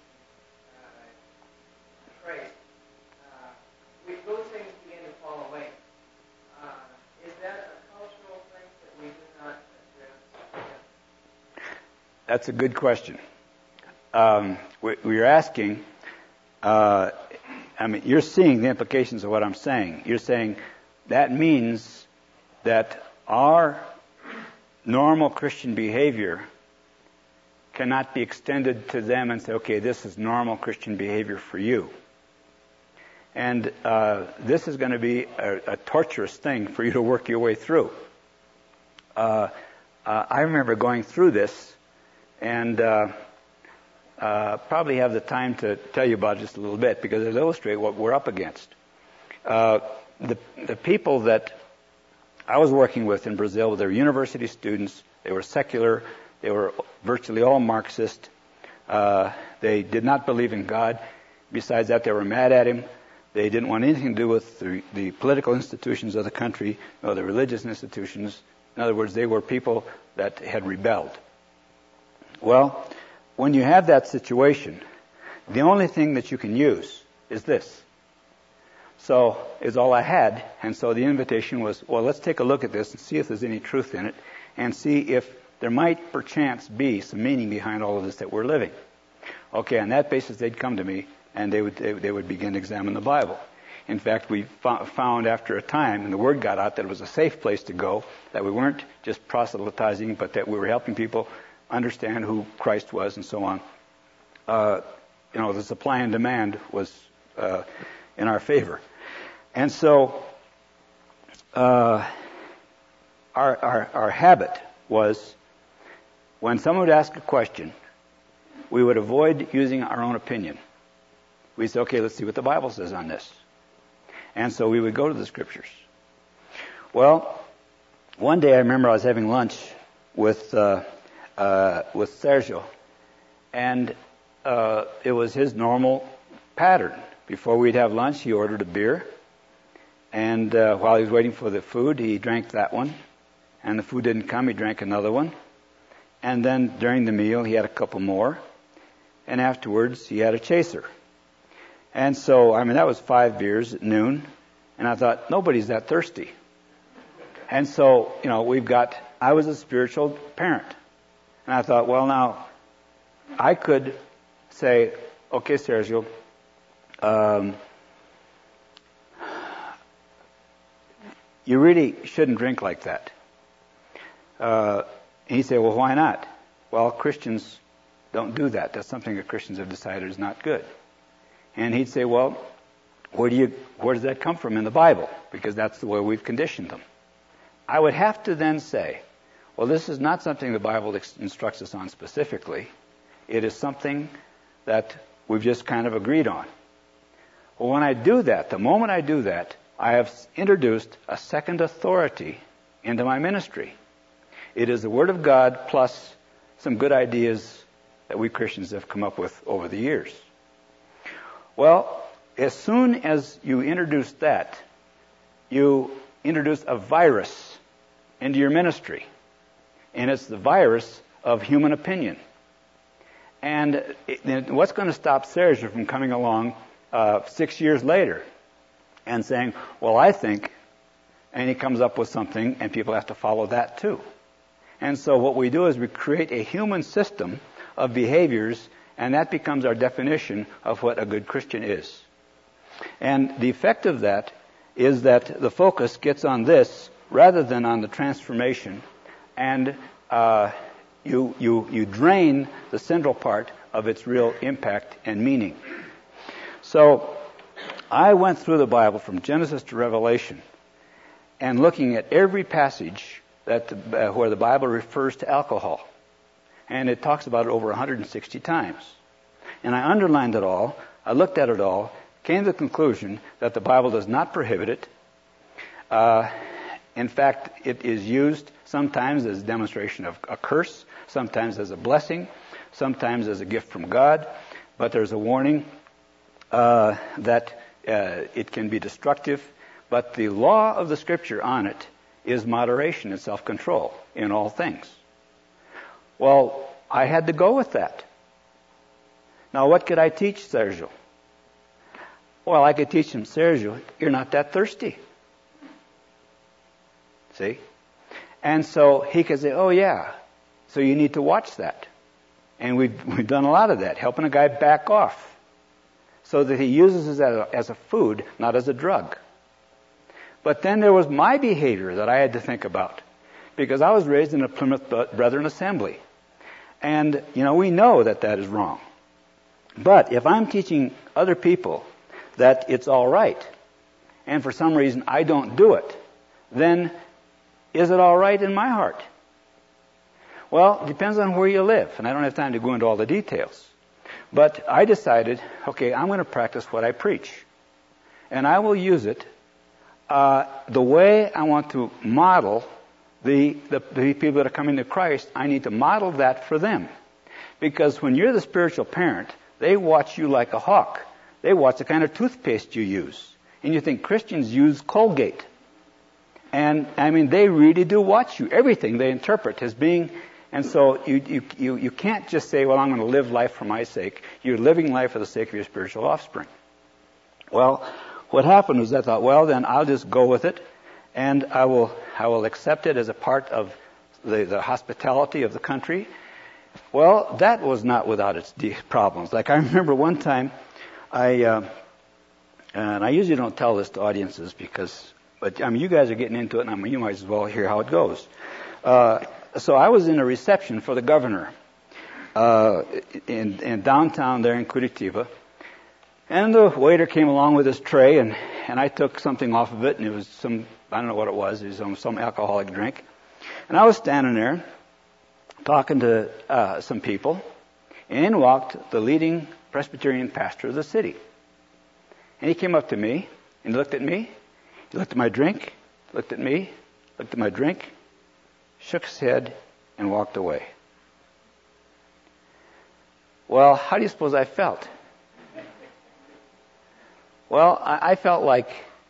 Christ, those things begin to fall away. Is that a cultural thing that we do not address? That's a good question. We're asking, you're seeing the implications of what I'm saying. You're saying that means that our normal Christian behavior cannot be extended to them and say, okay, this is normal Christian behavior for you. And this is going to be a torturous thing for you to work your way through. I remember going through this, and probably have the time to tell you about it just a little bit, because it'll illustrate what we're up against. The people that I was working with in Brazil, they were university students, they were secular, they were virtually all Marxist. They did not believe in God. Besides that, they were mad at him. They didn't want anything to do with the political institutions of the country or the religious institutions. In other words, they were people that had rebelled. Well, when you have that situation, the only thing that you can use is this. So is all I had, and so the invitation was, well, let's take a look at this and see if there's any truth in it, and see if there might perchance be some meaning behind all of this that we're living. Okay, on that basis they'd come to me, and they would begin to examine the Bible. In fact, we found after a time, and the word got out that it was a safe place to go, that we weren't just proselytizing, but that we were helping people understand who Christ was and so on. The supply and demand was in our favor. And so our habit was, when someone would ask a question, we would avoid using our own opinion. We'd say, okay, let's see what the Bible says on this. And so we would go to the Scriptures. Well, one day I remember I was having lunch with Sergio, and it was his normal pattern. Before we'd have lunch, he ordered a beer, and while he was waiting for the food, he drank that one, and the food didn't come, he drank another one, and then during the meal, he had a couple more, and afterwards, he had a chaser. And so, that was 5 beers at noon, and I thought, nobody's that thirsty. And so, I was a spiritual parent. And I thought, well, now, I could say, okay, Sergio, you really shouldn't drink like that. He said, well, why not? Well, Christians don't do that. That's something that Christians have decided is not good. And he'd say, well, where does that come from in the Bible? Because that's the way we've conditioned them. I would have to then say, well, this is not something the Bible instructs us on specifically. It is something that we've just kind of agreed on. Well, when I do that, the moment I do that, I have introduced a second authority into my ministry. It is the Word of God plus some good ideas that we Christians have come up with over the years. Well, as soon as you introduce that, you introduce a virus into your ministry. And it's the virus of human opinion. And what's going to stop Sergio from coming along 6 years later and saying, well, I think, and he comes up with something, and people have to follow that too. And so what we do is we create a human system of behaviors, and that becomes our definition of what a good Christian is. And the effect of that is that the focus gets on this rather than on the transformation, and you drain the central part of its real impact and meaning. So I went through the Bible from Genesis to Revelation and looking at every passage that where the Bible refers to alcohol. And it talks about it over 160 times. and I underlined it all. I looked at it all, came to the conclusion that the Bible does not prohibit it. In fact, it is used sometimes as a demonstration of a curse, sometimes as a blessing, sometimes as a gift from God. But there's a warning that it can be destructive. But the law of the Scripture on it is moderation and self-control in all things. Well, I had to go with that. Now, what could I teach Sergio? Well, I could teach him, Sergio, you're not that thirsty. See? And so he could say, oh yeah, so you need to watch that. And we've done a lot of that, helping a guy back off so that he uses it as a food, not as a drug. But then there was my behavior that I had to think about, because I was raised in a Plymouth Brethren assembly. And, we know that that is wrong. But if I'm teaching other people that it's all right, and for some reason I don't do it, then is it all right in my heart? Well, it depends on where you live, and I don't have time to go into all the details. But I decided, okay, I'm going to practice what I preach. And I will use it the way I want to model the people that are coming to Christ. I need to model that for them. Because when you're the spiritual parent, they watch you like a hawk. They watch the kind of toothpaste you use. And you think Christians use Colgate. And, they really do watch you. Everything they interpret as being... And so you can't just say, well, I'm going to live life for my sake. You're living life for the sake of your spiritual offspring. Well, what happened was I thought, well, then I'll just go with it, and I will accept it as a part of the hospitality of the country. Well, that was not without its problems. Like I remember one time, and I usually don't tell this to audiences but you guys are getting into it, and you might as well hear how it goes. So I was in a reception for the governor in downtown there in Curitiba. And the waiter came along with his tray, and I took something off of it, and it was I don't know what it was some alcoholic drink. And I was standing there talking to some people, and in walked the leading Presbyterian pastor of the city. And he came up to me, and he looked at me, he looked at my drink, looked at me, looked at my drink, shook his head, and walked away. Well, how do you suppose I felt? Well, I felt like,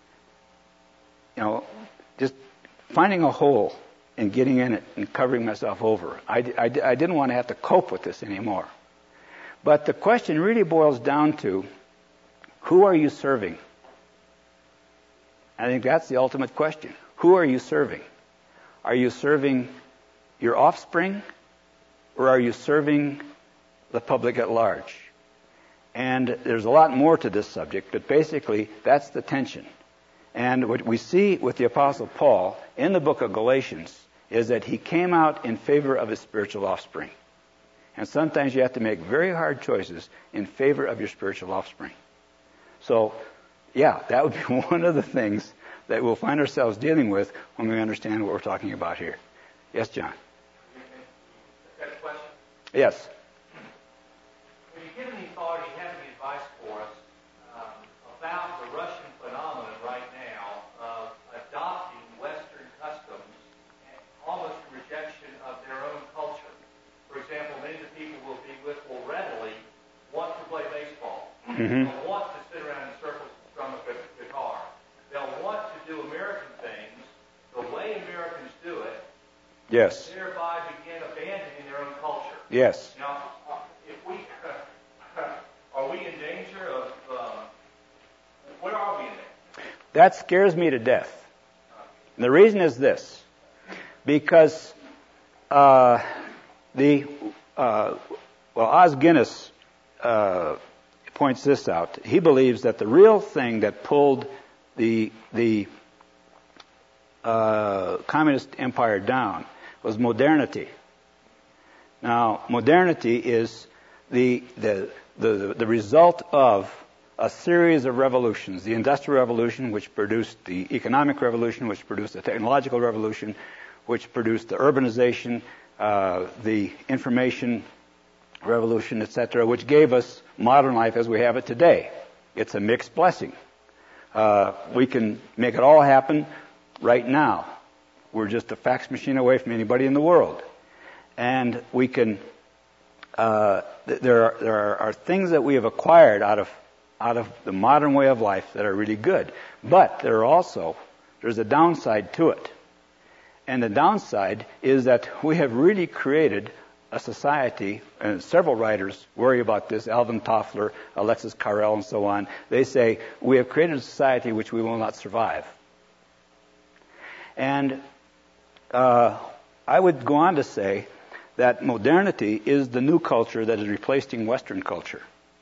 just finding a hole and getting in it and covering myself over. I didn't want to have to cope with this anymore. But the question really boils down to, who are you serving? I think that's the ultimate question. Who are you serving? Are you serving your offspring, or are you serving the public at large? And there's a lot more to this subject, but basically that's the tension. And what we see with the Apostle Paul in the book of Galatians is that he came out in favor of his spiritual offspring. And sometimes you have to make very hard choices in favor of your spiritual offspring. So, yeah, that would be one of the things that we'll find ourselves dealing with when we understand what we're talking about here. Yes, John? Got a question? Yes. Have you given any thought, or do you have any advice for us about the Russian phenomenon right now of adopting Western customs, and almost a rejection of their own culture? For example, many of the people will readily want to play baseball. Mm-hmm. They'll want to sit around in circles and strum a guitar. They'll want to do American things the way Americans do it. Yes. Thereby begin abandoning their own culture. Yes. Now, if we are we in danger of? Where are we in danger? That scares me to death. And the reason is this: because Os Guinness points this out. He believes that the real thing that pulled the communist empire down was modernity. Now, modernity is the result of a series of revolutions. The Industrial Revolution, which produced the Economic Revolution, which produced the Technological Revolution, which produced the urbanization, the information revolution, etc., which gave us modern life as we have it today. It's a mixed blessing. We can make it all happen right now. We're just a fax machine away from anybody in the world. And we can, there are things that we have acquired out of the modern way of life that are really good. But there's a downside to it. And the downside is that we have really created a society, and several writers worry about this, Alvin Toffler, Alexis Carrel, and so on. They say, we have created a society which we will not survive. And I would go on to say that modernity is the new culture that is replacing Western culture.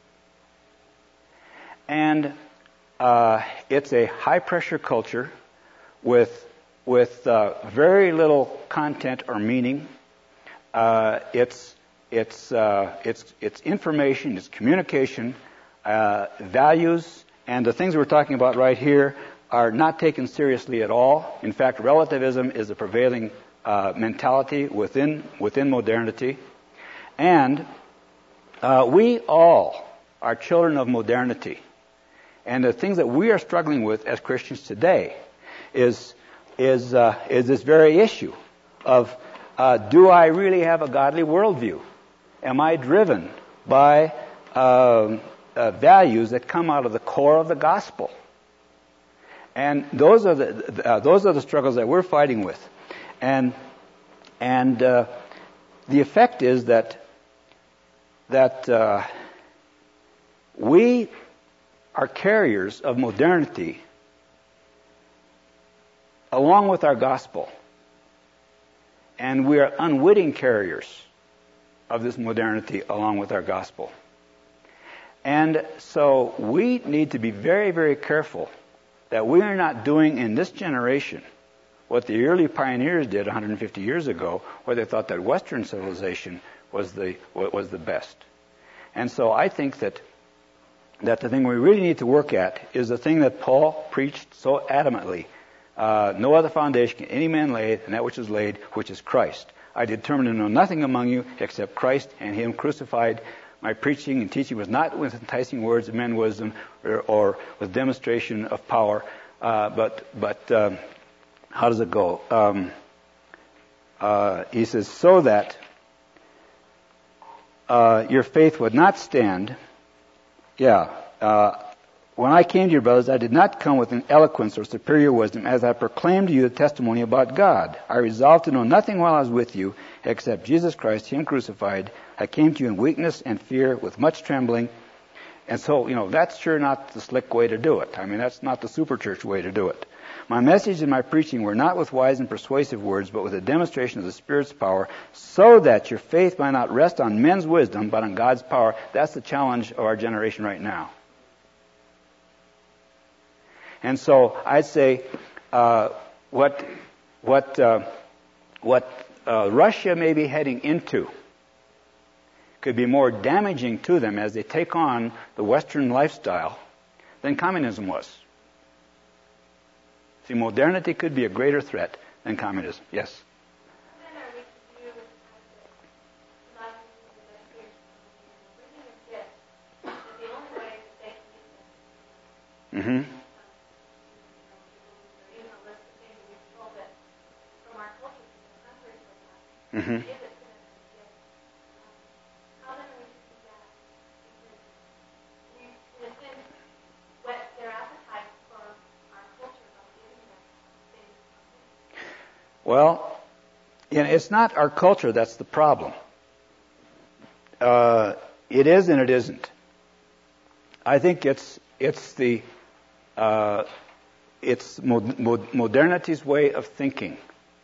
And it's a high-pressure culture with very little content or meaning. It's information, it's communication, values, and the things we're talking about right here are not taken seriously at all. In fact, relativism is the prevailing mentality within modernity. And we all are children of modernity. And the things that we are struggling with as Christians today is this very issue of do I really have a godly worldview? Am I driven by values that come out of the core of the gospel? And those are the struggles that we're fighting with, and the effect is that we are carriers of modernity along with our gospel, and we are unwitting carriers of this modernity along with our gospel. And so we need to be very, very careful that we are not doing in this generation what the early pioneers did 150 years ago, where they thought that Western civilization was the best. And so I think that the thing we really need to work at is the thing that Paul preached so adamantly. No other foundation can any man lay than that which is laid, which is Christ. I determined to know nothing among you except Christ and Him crucified. My preaching and teaching was not with enticing words of men's wisdom or with demonstration of power, but how does it go? He says, so that your faith would not stand. When I came to you, brothers, I did not come with an eloquence or superior wisdom, as I proclaimed to you the testimony about God. I resolved to know nothing while I was with you, except Jesus Christ, Him crucified. I came to you in weakness and fear, with much trembling. And so, that's sure not the slick way to do it. I mean, that's not the super church way to do it. My message and my preaching were not with wise and persuasive words, but with a demonstration of the Spirit's power, so that your faith might not rest on men's wisdom, but on God's power. That's the challenge of our generation right now. And so I'd say what Russia may be heading into could be more damaging to them as they take on the Western lifestyle than communism was. See, modernity could be a greater threat than communism. Yes? Mm-hmm. Mm-hmm. Well, it's not our culture that's the problem. It is and it isn't. I think it's modernity's way of thinking,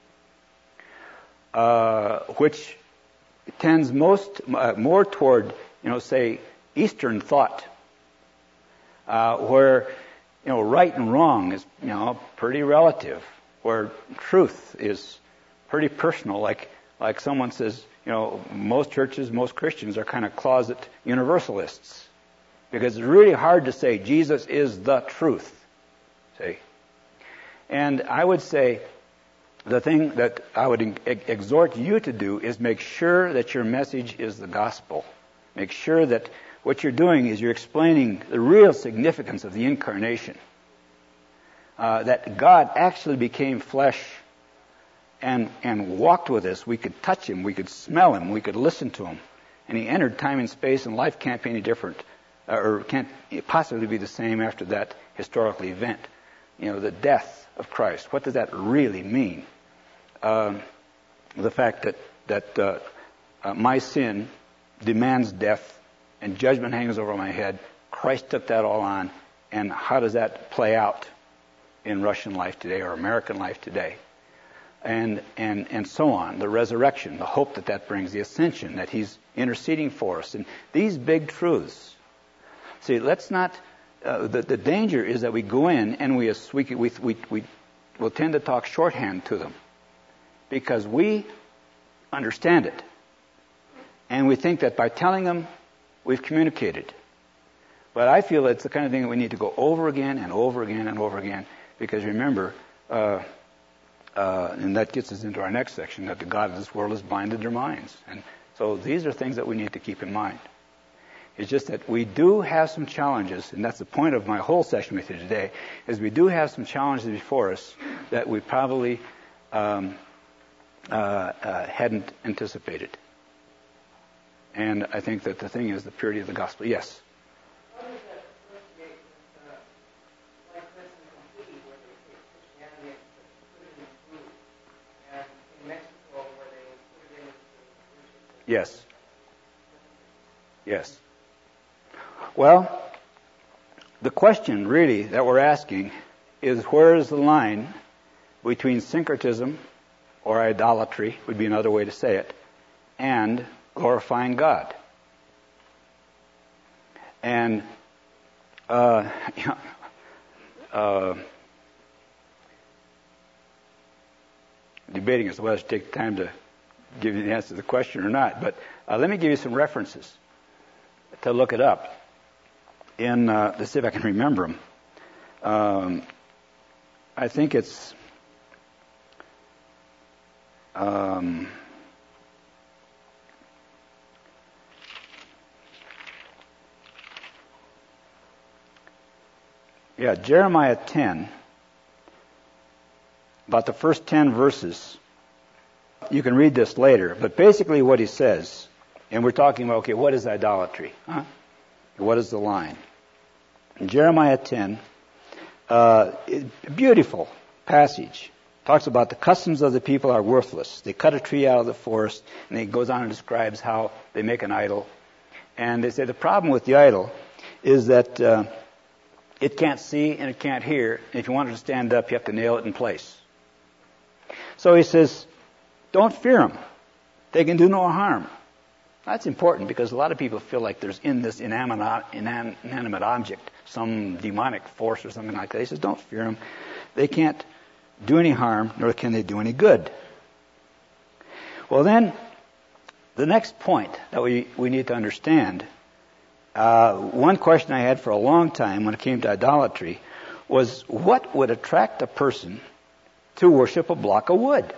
which tends more toward, say, Eastern thought, where, right and wrong is, pretty relative, where truth is pretty personal, like someone says, most churches, most Christians are kind of closet universalists, because it's really hard to say Jesus is the truth, see? And I would say the thing that I would exhort you to do is make sure that your message is the gospel, Make sure that what you're doing is you're explaining the real significance of the incarnation. That God actually became flesh and walked with us. We could touch him, we could smell him, we could listen to him. And he entered time and space, and life can't be any different, or can't possibly be the same after that historical event. The death of Christ. What does that really mean? The fact that my sin demands death and judgment hangs over my head. Christ took that all on. And how does that play out in Russian life today or American life today? And so on. The resurrection, the hope that brings, the ascension, that he's interceding for us. And these big truths. See, let's not... the danger is that we go in and we'll tend to talk shorthand to them because we understand it. And we think that by telling them, we've communicated. But I feel it's the kind of thing that we need to go over again and over again and over again. Because remember, and that gets us into our next section, that the God of this world has blinded their minds. And so these are things that we need to keep in mind. It's just that we do have some challenges, and that's the point of my whole session with you today, is we do have some challenges before us that we probably hadn't anticipated. And I think that the thing is the purity of the gospel. Yes? How does that associate with, like for instance, in Haiti, where they take Christianity and put it in food, and in Mexico, where they put it into worship? Yes. Yes. Well, the question really that we're asking is where is the line between syncretism or idolatry, would be another way to say it, and glorifying God. And debating as to whether I should take time to give you the answer to the question or not, but let me give you some references to look it up. Let's see if I can remember them. I think it's Jeremiah 10, about the first 10 verses. You can read this later, but basically what he says, and we're talking about, okay, what is idolatry? What is the line? In Jeremiah 10, beautiful passage. Talks about the customs of the people are worthless. They cut a tree out of the forest, and he goes on and describes how they make an idol. And they say the problem with the idol is that it can't see and it can't hear. And if you want it to stand up, you have to nail it in place. So he says, don't fear them. They can do no harm. That's important because a lot of people feel like there's in this inanimate object some demonic force or something like that. He says, don't fear them. They can't do any harm, nor can they do any good. Well then, the next point that we need to understand, one question I had for a long time when it came to idolatry was, what would attract a person to worship a block of wood?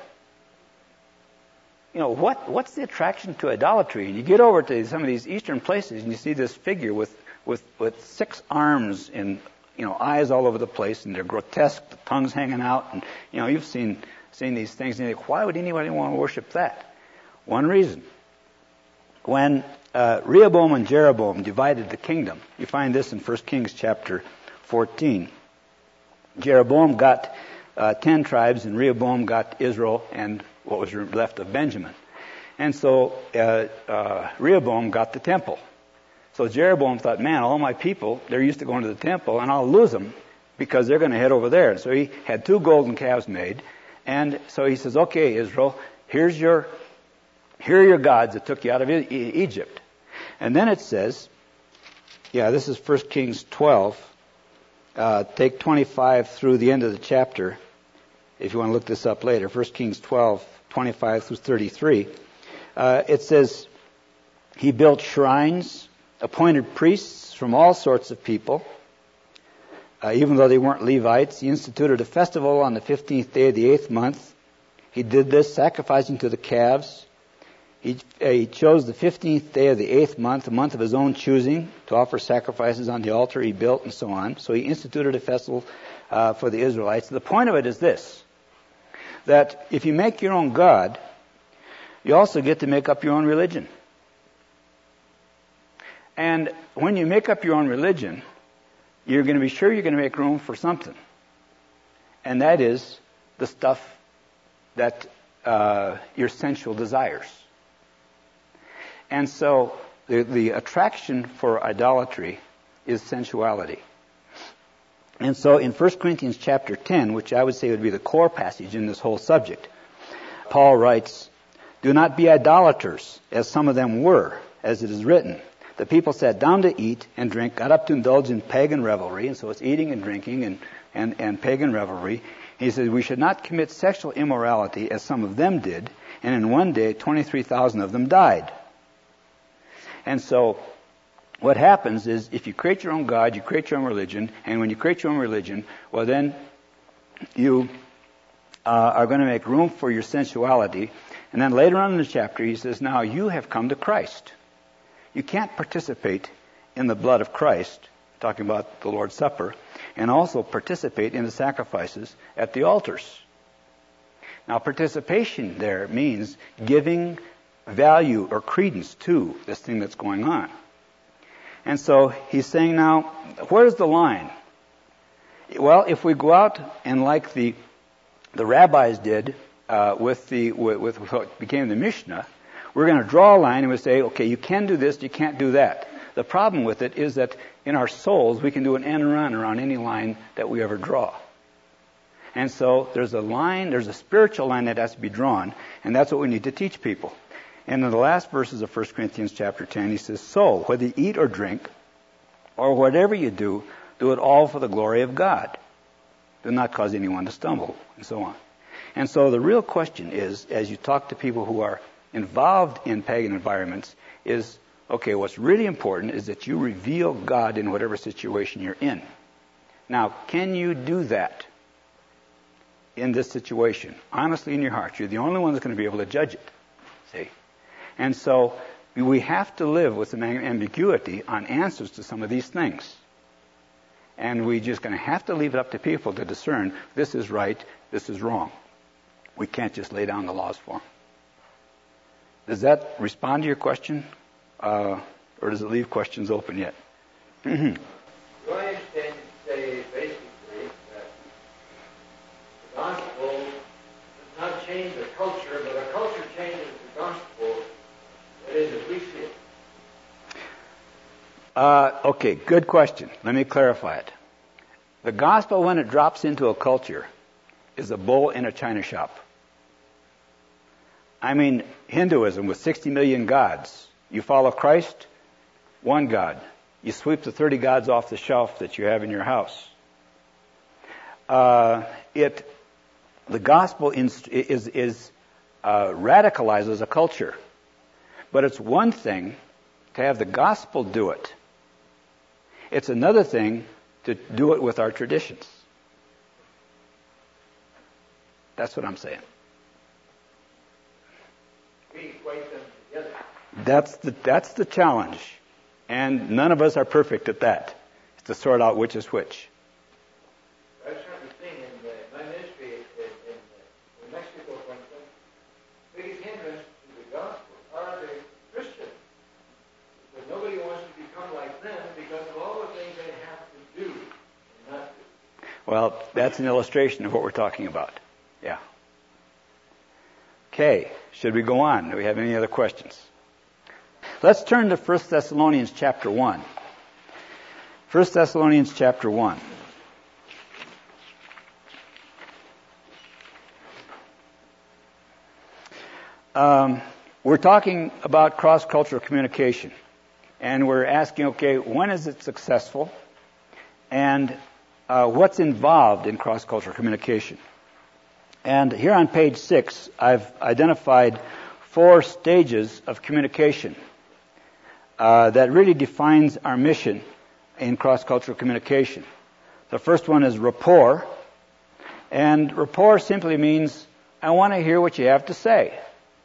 What's the attraction to idolatry? And you get over to some of these eastern places and you see this figure with 6 arms and, eyes all over the place, and they're grotesque, the tongue's hanging out, and, you've seen these things, and you think, why would anybody want to worship that? One reason. When Rehoboam and Jeroboam divided the kingdom, you find this in 1 Kings chapter 14. Jeroboam got 10 tribes, and Rehoboam got Israel and what was left of Benjamin. And so Rehoboam got the temple. So Jeroboam thought, man, all my people, they're used to going to the temple, and I'll lose them because they're going to head over there. And so he had 2 golden calves made. And so he says, okay, Israel, here are your gods that took you out of Egypt. And then it says, this is 1 Kings 12. Take 25 through the end of the chapter, if you want to look this up later. 1 Kings 12, 25 through 33. It says, he built shrines, appointed priests from all sorts of people, even though they weren't Levites. He instituted a festival on the 15th day of the 8th month. He did this, sacrificing to the calves. He chose the 15th day of the 8th month, a month of his own choosing, to offer sacrifices on the altar he built and so on. So he instituted a festival for the Israelites. The point of it is this, that if you make your own God, you also get to make up your own religion. And when you make up your own religion, you're going to be sure you're going to make room for something. And that is the stuff that your sensual desires. And so the attraction for idolatry is sensuality. And so in 1 Corinthians chapter 10, which I would say would be the core passage in this whole subject, Paul writes, "Do not be idolaters, as some of them were, as it is written. The people sat down to eat and drink, got up to indulge in pagan revelry," and so it's eating and drinking and pagan revelry. He says, "We should not commit sexual immorality, as some of them did, and in one day 23,000 of them died." And so what happens is, if you create your own God, you create your own religion, and when you create your own religion, well then you are going to make room for your sensuality. And then later on in the chapter he says, now you have come to Christ. You can't participate in the blood of Christ, talking about the Lord's Supper, and also participate in the sacrifices at the altars. Now participation there means giving value or credence to this thing that's going on. And so he's saying now, where's the line? Well, if we go out and like the rabbis did with what became the Mishnah, we're going to draw a line and we say, okay, you can do this, you can't do that. The problem with it is that in our souls we can do an end run around any line that we ever draw. And so there's a line, there's a spiritual line that has to be drawn, and that's what we need to teach people. And in the last verses of 1 Corinthians chapter 10, he says, "So, whether you eat or drink, or whatever you do, do it all for the glory of God. Do not cause anyone to stumble," and so on. And so the real question is, as you talk to people who are involved in pagan environments, is, okay, what's really important is that you reveal God in whatever situation you're in. Now, can you do that in this situation? Honestly in your heart. You're the only one that's going to be able to judge it. See? And so we have to live with some ambiguity on answers to some of these things. And we're just going to have to leave it up to people to discern this is right, this is wrong. We can't just lay down the laws for them. Does that respond to your question? Or does it leave questions open yet? Mm-hmm. Do I understand you to say basically that the gospel does not change the culture, but the culture changes the gospel? That is, as we see it. Okay, good question. Let me clarify it. The gospel, when it drops into a culture, is a bull in a china shop. I mean, Hinduism with 60 million gods. You follow Christ, one God. You sweep the 30 gods off the shelf that you have in your house. The gospel radicalizes a culture. But it's one thing to have the gospel do it. It's another thing to do it with our traditions. That's what I'm saying. We equate them together. That's the challenge. And none of us are perfect at that. It's to sort out which is which. I've certainly seen in my ministry in Mexico, for instance, the biggest hindrance to the gospel are the Christians. Because nobody wants to become like them because of all the things they have to do and not do. Well, that's an illustration of what we're talking about. Yeah. Okay, should we go on? Do we have any other questions? Let's turn to 1 Thessalonians chapter 1. 1 Thessalonians chapter 1. We're talking about cross-cultural communication. And we're asking, okay, when is it successful? And what's involved in cross-cultural communication? And here on page 6, I've identified 4 stages of communication that really defines our mission in cross-cultural communication. The first one is rapport. And rapport simply means, I want to hear what you have to say.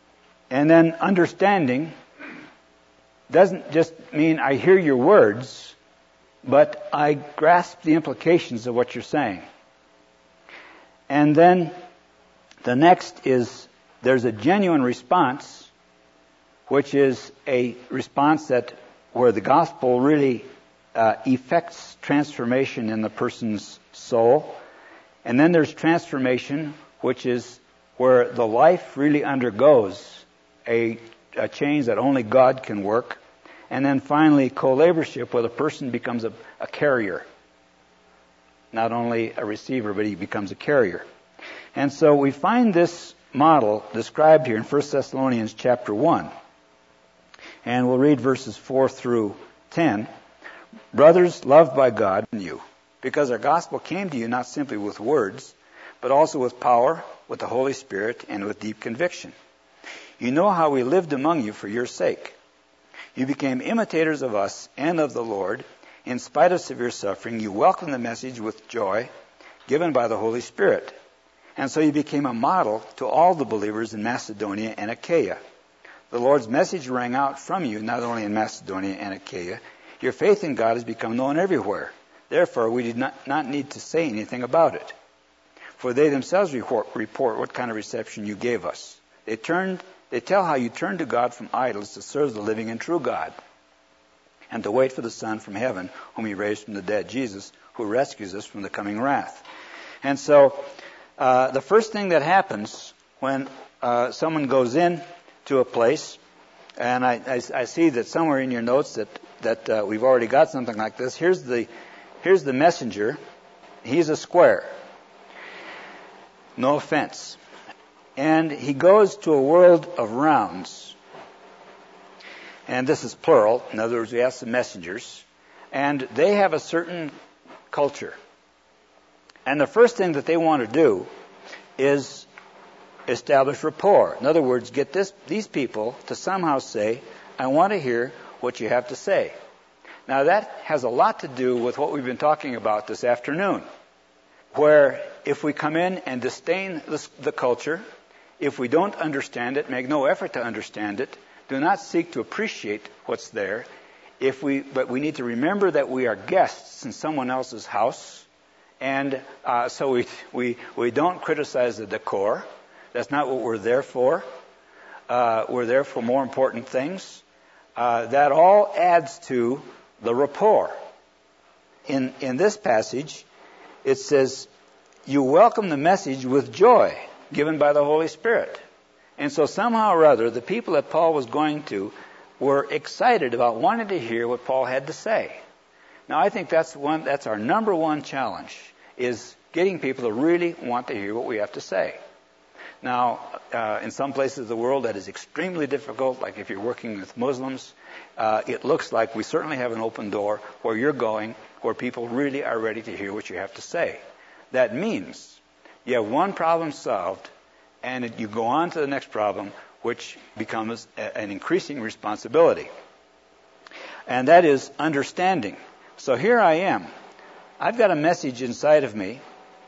And then understanding doesn't just mean I hear your words, but I grasp the implications of what you're saying. And then the next is there's a genuine response, which is a response where the gospel really effects transformation in the person's soul. And then there's transformation, which is where the life really undergoes a change that only God can work. And then finally, co-laborship, where the person becomes a carrier. Not only a receiver, but he becomes a carrier. And so we find this model described here in 1 Thessalonians chapter 1. And we'll read verses 4 through 10. Brothers, loved by God and you, because our gospel came to you not simply with words, but also with power, with the Holy Spirit, and with deep conviction. You know how we lived among you for your sake. You became imitators of us and of the Lord. In spite of severe suffering, you welcomed the message with joy given by the Holy Spirit. And so you became a model to all the believers in Macedonia and Achaia. The Lord's message rang out from you, not only in Macedonia and Achaia. Your faith in God has become known everywhere. Therefore, we did not need to say anything about it. For they themselves report what kind of reception you gave us. They tell how you turned to God from idols to serve the living and true God, and to wait for the Son from heaven, whom he raised from the dead, Jesus, who rescues us from the coming wrath. And so, the first thing that happens when someone goes in to a place, and I see that somewhere in your notes that we've already got something like this. Here's the messenger. He's a square. No offense. And he goes to a world of rounds. And this is plural. In other words, we have some messengers. And they have a certain culture. And the first thing that they want to do is establish rapport. In other words, get these people to somehow say, I want to hear what you have to say. Now that has a lot to do with what we've been talking about this afternoon. Where if we come in and disdain the culture, if we don't understand it, make no effort to understand it, do not seek to appreciate what's there, but we need to remember that we are guests in someone else's house, and so we don't criticize the decor. That's not what we're there for. We're there for more important things. That all adds to the rapport. In this passage, it says, you welcome the message with joy given by the Holy Spirit. And so somehow or other, the people that Paul was going to were excited about wanting to hear what Paul had to say. Now, I think that's our number one challenge, is getting people to really want to hear what we have to say. Now, in some places of the world that is extremely difficult, like if you're working with Muslims, it looks like we certainly have an open door where you're going, where people really are ready to hear what you have to say. That means you have one problem solved, and you go on to the next problem, which becomes an increasing responsibility. And that is understanding. So here I am. I've got a message inside of me,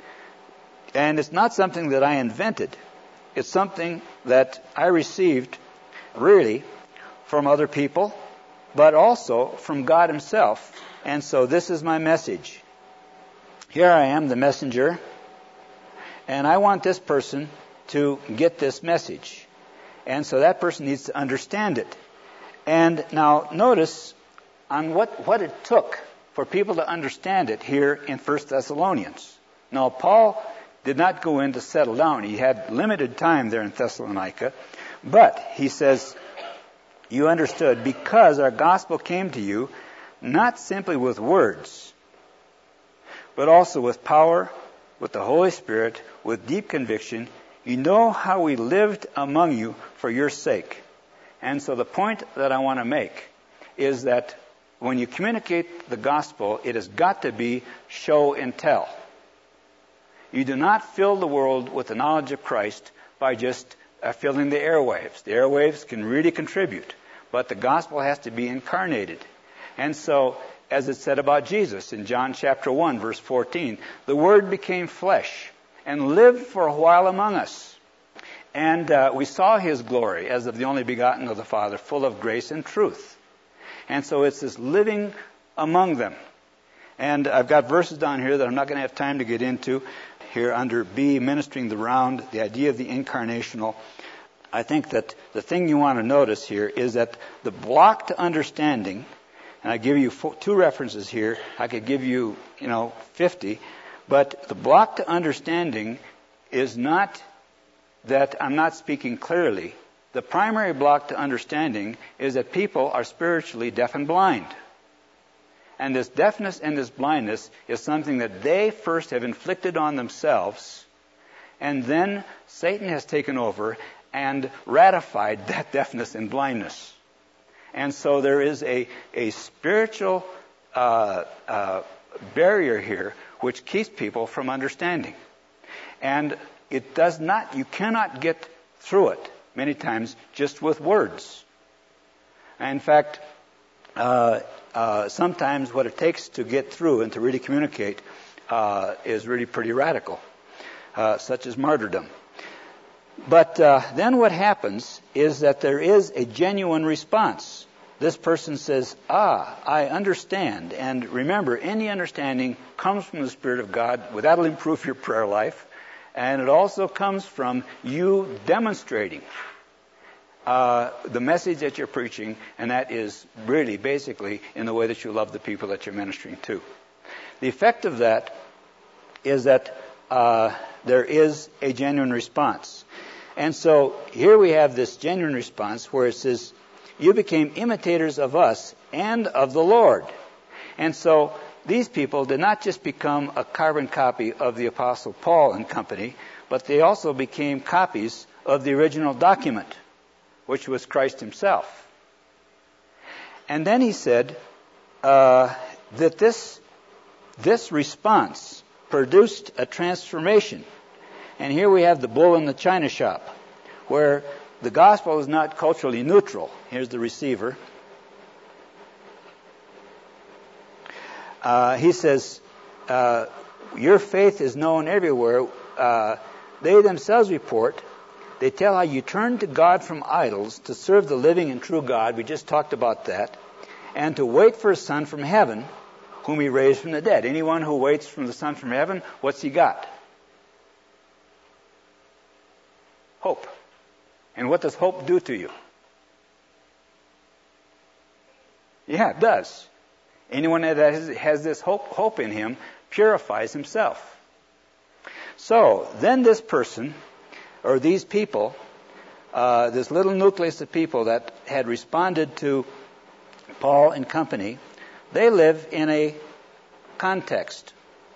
and it's not something that I invented. It's something that I received really from other people, but also from God himself. And so this is my message. Here I am, the messenger, and I want this person to get this message. And so that person needs to understand it. And now notice on what it took for people to understand it here in 1 Thessalonians. Now, Paul did not go in to settle down. He had limited time there in Thessalonica. But he says, you understood because our gospel came to you not simply with words, but also with power, with the Holy Spirit, with deep conviction. You know how we lived among you for your sake. And so the point that I want to make is that when you communicate the gospel, it has got to be show and tell. You do not fill the world with the knowledge of Christ by just filling the airwaves. The airwaves can really contribute, but the gospel has to be incarnated. And so, as it said about Jesus in John chapter 1, verse 14, the Word became flesh and lived for a while among us. And we saw his glory as of the only begotten of the Father, full of grace and truth. And so it's this living among them. And I've got verses down here that I'm not going to have time to get into. Here under B, ministering the round, the idea of the incarnational. I think that the thing you want to notice here is that the block to understanding, and I give you two references here. I could give you, 50. But the block to understanding is not that I'm not speaking clearly. The primary block to understanding is that people are spiritually deaf and blind. And this deafness and this blindness is something that they first have inflicted on themselves, and then Satan has taken over and ratified that deafness and blindness. And so there is a spiritual barrier here which keeps people from understanding. And you cannot get through it many times just with words. In fact, sometimes what it takes to get through and to really communicate is really pretty radical, such as martyrdom. But then what happens is that there is a genuine response. This person says, I understand. And remember, any understanding comes from the Spirit of God. That'll improve your prayer life. And it also comes from you demonstrating the message that you're preaching, and that is really basically in the way that you love the people that you're ministering to. The effect of that is that there is a genuine response. And so here we have this genuine response where it says, you became imitators of us and of the Lord. And so these people did not just become a carbon copy of the Apostle Paul and company, but they also became copies of the original document, which was Christ himself. And then he said that this response produced a transformation. And here we have the bull in the china shop, where the gospel is not culturally neutral. Here's the receiver. He says, your faith is known everywhere. They themselves report. They tell how you turned to God from idols to serve the living and true God. We just talked about that. And to wait for a son from heaven, whom he raised from the dead. Anyone who waits from the son from heaven, what's he got? Hope. And what does hope do to you? Yeah, it does. Anyone that has this hope in him purifies himself. So, then this person, or these people, this little nucleus of people that had responded to Paul and company, they live in a context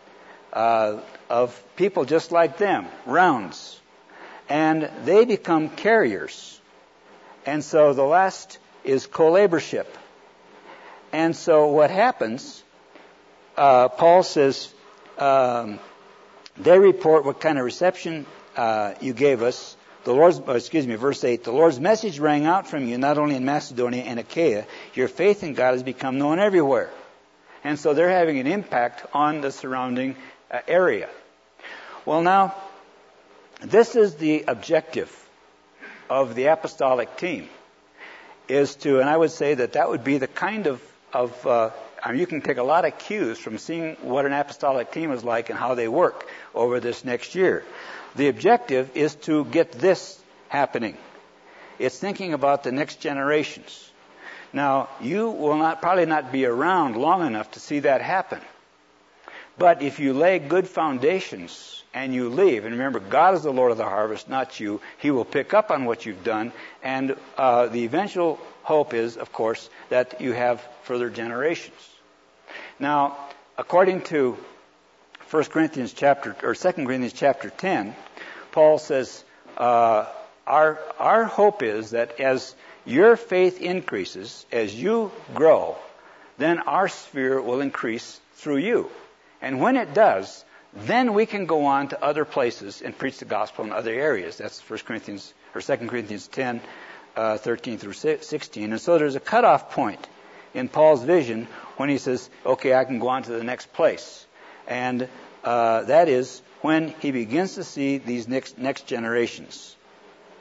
of people just like them, rounds. And they become carriers. And so the last is co-laborship. And so what happens, Paul says, they report what kind of reception you gave us. Verse 8, the Lord's message rang out from you, not only in Macedonia and Achaia. Your faith in God has become known everywhere. And so they're having an impact on the surrounding area. Well, now, this is the objective of the apostolic team, is to, and I would say that would be the kind of you can take a lot of cues from seeing what an apostolic team is like and how they work over this next year. The objective is to get this happening. It's thinking about the next generations. Now, you will probably not be around long enough to see that happen. But if you lay good foundations and you leave, and remember, God is the Lord of the harvest, not you, He will pick up on what you've done, and the eventual hope is, of course, that you have further generations. Now, according to 2 Corinthians chapter 10, Paul says, our hope is that as your faith increases, as you grow, then our sphere will increase through you. And when it does, then we can go on to other places and preach the gospel in other areas. That's 2 Corinthians 10, 13 through 16. And so there's a cutoff point in Paul's vision when he says, okay, I can go on to the next place. And that is when he begins to see these next generations.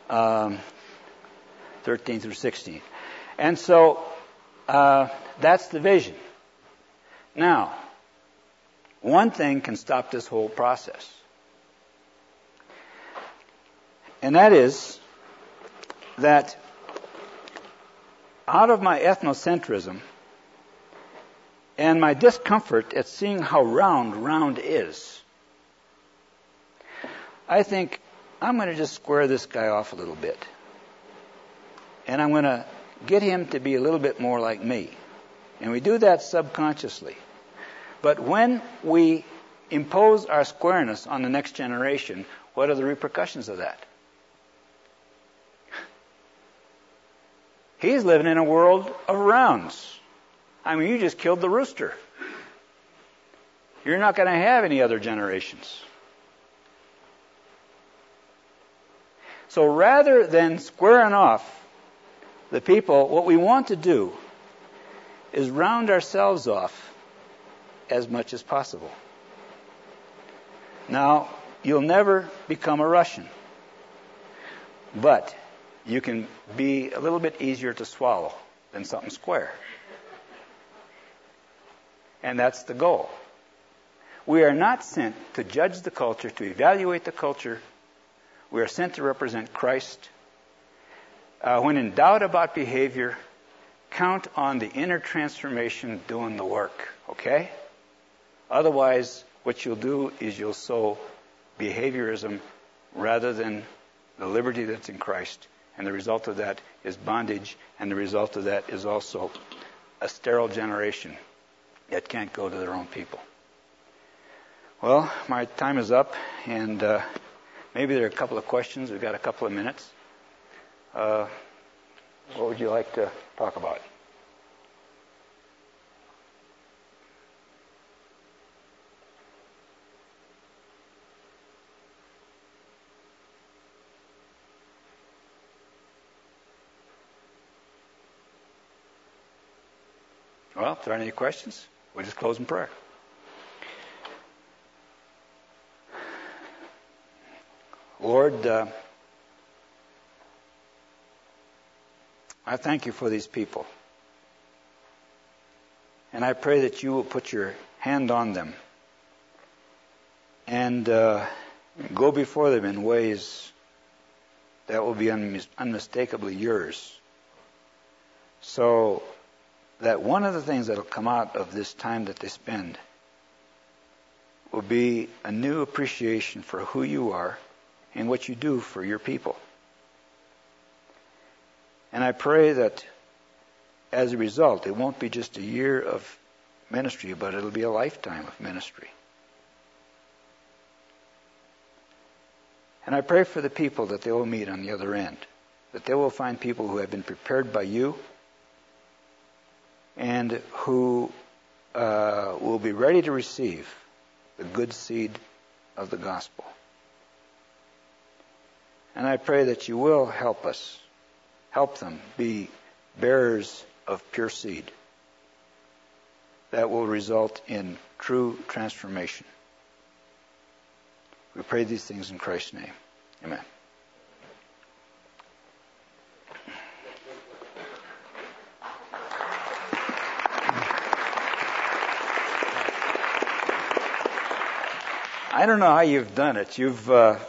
13 through 16. And so that's the vision. Now, one thing can stop this whole process. And that is that out of my ethnocentrism and my discomfort at seeing how round is, I think I'm going to just square this guy off a little bit. And I'm going to get him to be a little bit more like me. And we do that subconsciously. But when we impose our squareness on the next generation, what are the repercussions of that? He's living in a world of rounds. I mean, you just killed the rooster. You're not going to have any other generations. So rather than squaring off the people, what we want to do is round ourselves off as much as possible. Now, you'll never become a Russian, but you can be a little bit easier to swallow than something square. And that's the goal. We are not sent to judge the culture, to evaluate the culture. We are sent to represent Christ. When in doubt about behavior, count on the inner transformation doing the work, okay? Otherwise, what you'll do is you'll sow behaviorism rather than the liberty that's in Christ. And the result of that is bondage, and the result of that is also a sterile generation that can't go to their own people. Well, my time is up, and maybe there are a couple of questions. We've got a couple of minutes. What would you like to talk about? Well, if there aren't any questions, we'll just close in prayer. Lord, I thank you for these people. And I pray that you will put your hand on them and go before them in ways that will be unmistakably yours. So that one of the things that will come out of this time that they spend will be a new appreciation for who you are and what you do for your people. And I pray that as a result, it won't be just a year of ministry, but it'll be a lifetime of ministry. And I pray for the people that they will meet on the other end, that they will find people who have been prepared by you and who will be ready to receive the good seed of the gospel. And I pray that you will help them be bearers of pure seed that will result in true transformation. We pray these things in Christ's name. Amen. I don't know how you've done it. You've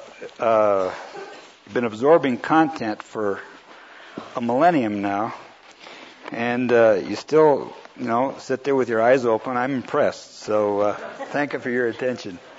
been absorbing content for a millennium now, and you still, sit there with your eyes open. I'm impressed. So thank you for your attention.